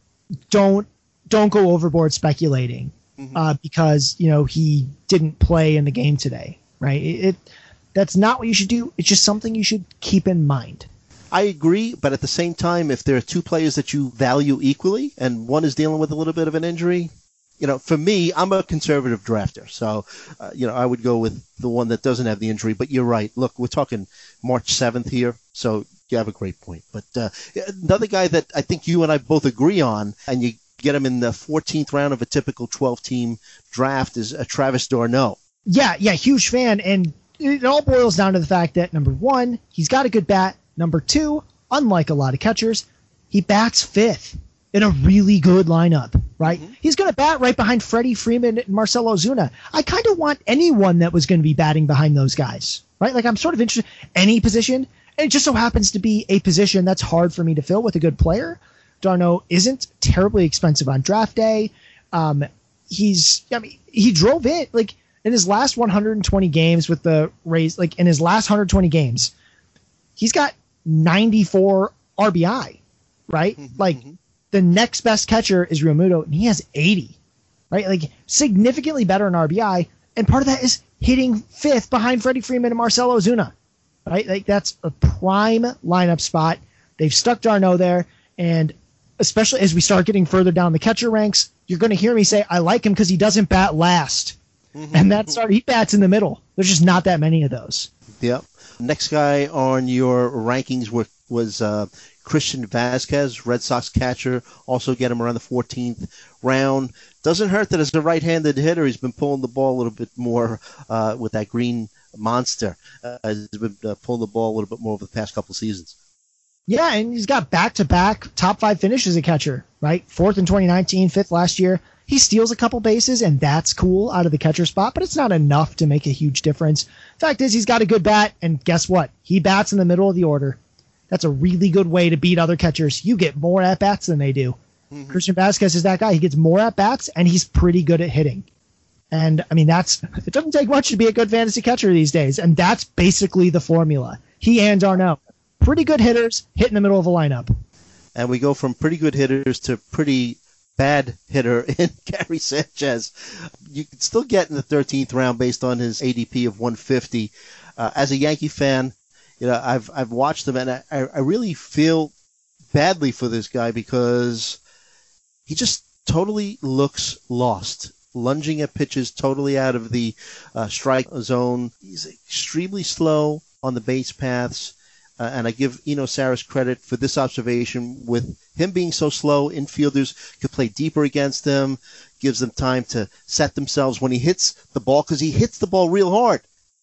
don't don't go overboard speculating. Mm-hmm. Uh, because, you know, he didn't play in the game today, right? It, it that's not what you should do. It's just something you should keep in mind. I agree, but at the same time, if there are two players that you value equally and one is dealing with a little bit of an injury, you know, for me, I'm a conservative drafter. So, uh, you know, I would go with the one that doesn't have the injury. But you're right. Look, we're talking March seventh here. So you have a great point. But uh, another guy that I think you and I both agree on, and you get him in the fourteenth round of a typical twelve-team draft, is uh, Travis d'Arnaud. Yeah, yeah, huge fan. And it all boils down to the fact that, number one, he's got a good bat. Number two, unlike a lot of catchers, he bats fifth in a really good lineup, right? Mm-hmm. He's going to bat right behind Freddie Freeman and Marcell Ozuna. I kind of want anyone that was going to be batting behind those guys, right? Like, I'm sort of interested in any position, and it just so happens to be a position that's hard for me to fill with a good player. d'Arnaud isn't terribly expensive on draft day. Um, he's, I mean, he drove it like in his last one hundred twenty games with the Rays, like in his last one hundred twenty games, he's got ninety-four R B I, right? Mm-hmm. Like the next best catcher is Realmuto, and he has eighty, right? Like significantly better in R B I. And part of that is hitting fifth behind Freddie Freeman and Marcell Ozuna, right? Like that's a prime lineup spot. They've stuck d'Arnaud there, and especially as we start getting further down the catcher ranks, you're going to hear me say, I like him because he doesn't bat last. Mm-hmm. And that's our, he bats in the middle. There's just not that many of those. Yep. Next guy on your rankings was, was uh, Christian Vazquez, Red Sox catcher. Also get him around the fourteenth round. Doesn't hurt that as a right-handed hitter, he's been pulling the ball a little bit more uh, with that green monster. Uh, he's been uh, pulling the ball a little bit more over the past couple seasons. Yeah, and he's got back-to-back top five finishes as a catcher, right? Fourth in twenty nineteen, fifth last year. He steals a couple bases, and that's cool out of the catcher spot, but it's not enough to make a huge difference. Fact is, he's got a good bat, and guess what? He bats in the middle of the order. That's a really good way to beat other catchers. You get more at-bats than they do. Mm-hmm. Christian Vazquez is that guy. He gets more at-bats, and he's pretty good at hitting. And, I mean, that's it doesn't take much to be a good fantasy catcher these days, and that's basically the formula. He and d'Arnaud. Pretty good hitters hit in the middle of a lineup. And we go from pretty good hitters to pretty bad hitter in Gary Sanchez. You can still get in the thirteenth round based on his A D P of one fifty. Uh, as a Yankee fan, you know, I've I've watched him, and I, I really feel badly for this guy because he just totally looks lost. Lunging at pitches totally out of the uh, strike zone. He's extremely slow on the base paths. Uh, and I give Eno Sarris credit for this observation. With him being so slow, infielders could play deeper against him, gives them time to set themselves when he hits the ball, because he hits the ball real hard.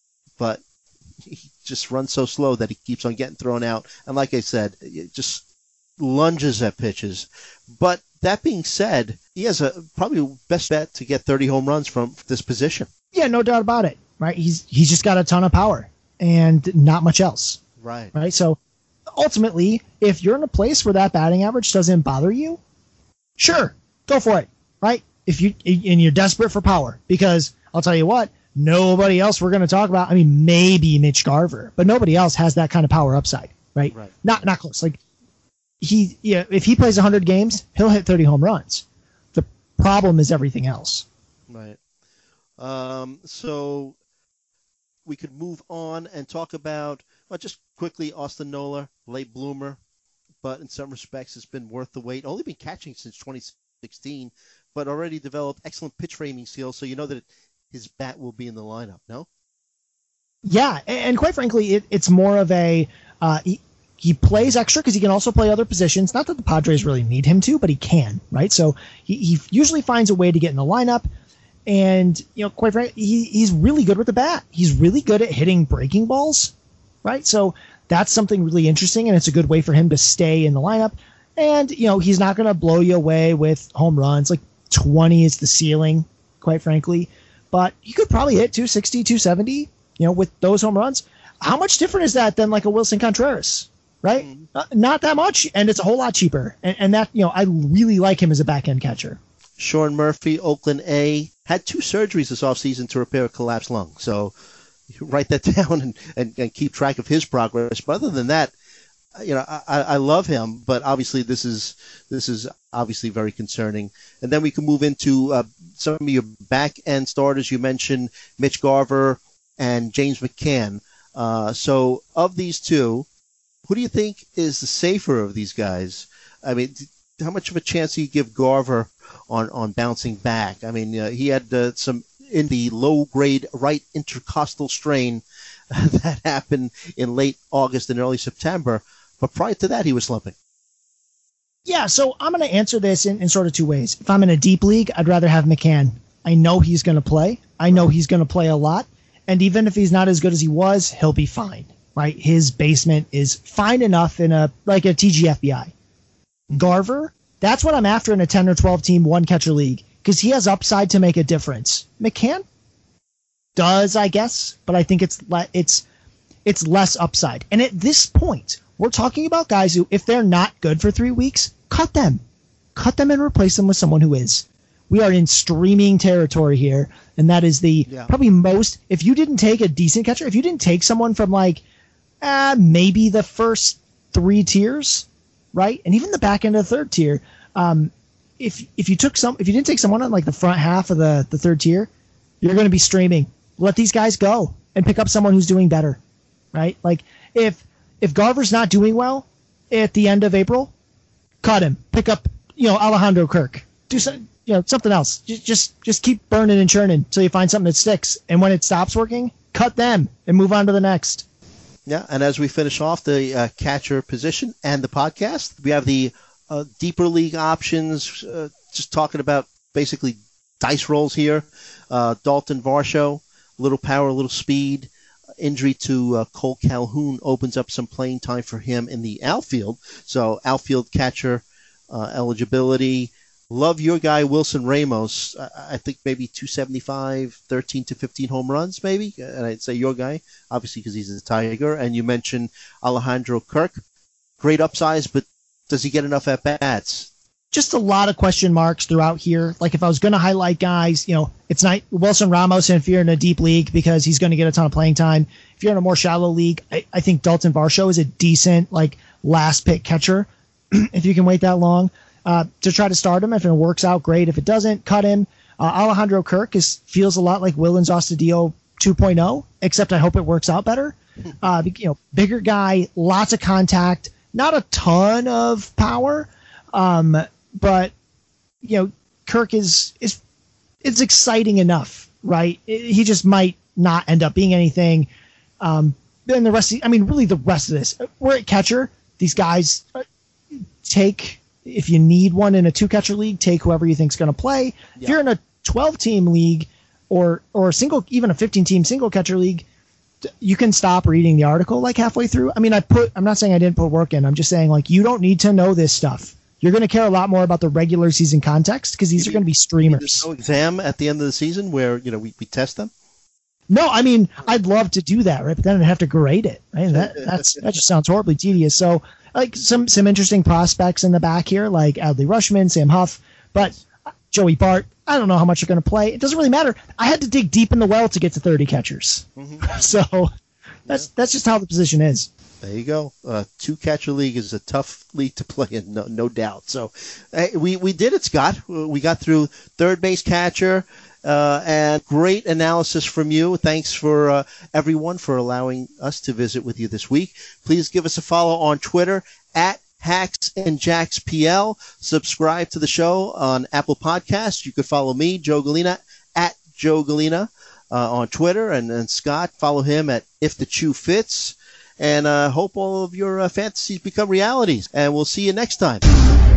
But he just runs so slow that he keeps on getting thrown out. And like I said, it just lunges at pitches. But that being said, he has a probably best bet to get thirty home runs from this position. Yeah, no doubt about it. Right? He's he's just got a ton of power and not much else. Right. Right. So ultimately, if you're in a place where that batting average doesn't bother you, sure, go for it. Right. If you and you're desperate for power, because I'll tell you what, nobody else we're going to talk about. I mean, maybe Mitch Garver, but nobody else has that kind of power upside. Right. Right. Not not close. Like he, yeah, if he plays one hundred games, he'll hit thirty home runs. The problem is everything else. Right. Um. So we could move on and talk about. Well, just quickly, Austin Nola, late bloomer, but in some respects it's been worth the wait. Only been catching since twenty sixteen, but already developed excellent pitch framing skills, so you know that his bat will be in the lineup, no? Yeah, and quite frankly, it, it's more of a uh, he, he plays extra because he can also play other positions. Not that the Padres really need him to, but he can, right? So he, he usually finds a way to get in the lineup. And, you know, quite frankly, he, he's really good with the bat. He's really good at hitting breaking balls. Right, so that's something really interesting, and it's a good way for him to stay in the lineup. And, you know, he's not going to blow you away with home runs. Like twenty is the ceiling, quite frankly. But he could probably hit two sixty, two seventy, you know, with those home runs. How much different is that than like a Wilson Contreras, right? Mm-hmm. Not, not that much, and it's a whole lot cheaper. And, and that, you know, I really like him as a back-end catcher. Sean Murphy, Oakland A, had two surgeries this offseason to repair a collapsed lung. So write that down and, and, and keep track of his progress. But other than that, you know, I, I love him, but obviously this is this is obviously very concerning. And then we can move into uh, some of your back end starters. You mentioned Mitch Garver and James McCann. Uh, so of these two, who do you think is the safer of these guys? I mean, how much of a chance do you give Garver on, on bouncing back? I mean, uh, he had uh, some in the low grade right intercostal strain that happened in late August and early September. But prior to that, he was slumping. Yeah, so I'm going to answer this in, in sort of two ways. If I'm in a deep league, I'd rather have McCann. I know he's going to play. I know he's going to play a lot. And even if he's not as good as he was, he'll be fine, right? His basement is fine enough in a like a T G F B I. Garver, that's what I'm after in a ten or twelve team one catcher league because he has upside to make a difference. McCann does, I guess, but I think it's le- it's it's less upside. And at this point, we're talking about guys who, if they're not good for three weeks, cut them. Cut them and replace them with someone who is. We are in streaming territory here, and that is the yeah. probably most, if you didn't take a decent catcher, if you didn't take someone from like uh, maybe the first three tiers, right? And even the back end of the third tier, um, if if you took some, if you didn't take someone on like the front half of the, the third tier, you're going to be streaming. Let these guys go and pick up someone who's doing better, right? Like if, If Garver's not doing well at the end of April, cut him. Pick up, you know, Alejandro Kirk. Do some, you know, something else. Just, just, just keep burning and churning until you find something that sticks. And when it stops working, cut them and move on to the next. Yeah, and as we finish off the uh, catcher position and the podcast, we have the uh, deeper league options. Uh, just talking about basically dice rolls here. Uh, Dalton Varsho, little power, a little speed. Injury to uh, Cole Calhoun opens up some playing time for him in the outfield. So outfield catcher uh, eligibility. Love your guy, Wilson Ramos. I, I think maybe two seventy-five, thirteen to fifteen home runs maybe. And I'd say your guy, obviously because he's a Tiger. And you mentioned Alejandro Kirk. Great upsize, but does he get enough at-bats? Just a lot of question marks throughout here. Like if I was going to highlight guys, you know, it's not Wilson Ramos if you're in a deep league because he's going to get a ton of playing time. If you're in a more shallow league, I, I think Dalton Varsho is a decent like last pick catcher if you can wait that long uh, to try to start him. If it works out, great. If it doesn't, cut him. Uh, Alejandro Kirk is feels a lot like Willens Astudillo two point oh, except I hope it works out better. Uh, you know, bigger guy, lots of contact, not a ton of power. Um, But, you know, Kirk is, is, it's exciting enough, right? He just might not end up being anything. Um, then the rest of, I mean, really the rest of this, we're at catcher. These guys take, if you need one in a two catcher league, take whoever you think is going to play. Yeah. If you're in a twelve team league or, or a single, even a fifteen team single catcher league, you can stop reading the article like halfway through. I mean, I put, I'm not saying I didn't put work in. I'm just saying like, you don't need to know this stuff. You're going to care a lot more about the regular season context because these are going to be streamers. There's no exam at the end of the season where, you know, we, we test them? No, I mean, I'd love to do that, right? But then I'd have to grade it, right? That that's that just sounds horribly tedious. So, like, some some interesting prospects in the back here, like Adley Rutschman, Sam Huff, but Joey Bart, I don't know how much you're going to play. It doesn't really matter. I had to dig deep in the well to get to thirty catchers. Mm-hmm. So that's yeah. that's just how the position is. There you go. Uh, two catcher league is a tough league to play in, no, no doubt. So hey, we we did it, Scott. We got through third base catcher, uh, and great analysis from you. Thanks for uh, everyone for allowing us to visit with you this week. Please give us a follow on Twitter at Hacks and Jacks P L. Subscribe to the show on Apple Podcasts. You could follow me, Joe Galena, at Joe Galena uh, on Twitter, and, and Scott, follow him at If the Chew Fits. And uh, hope all of your uh, fantasies become realities. And we'll see you next time.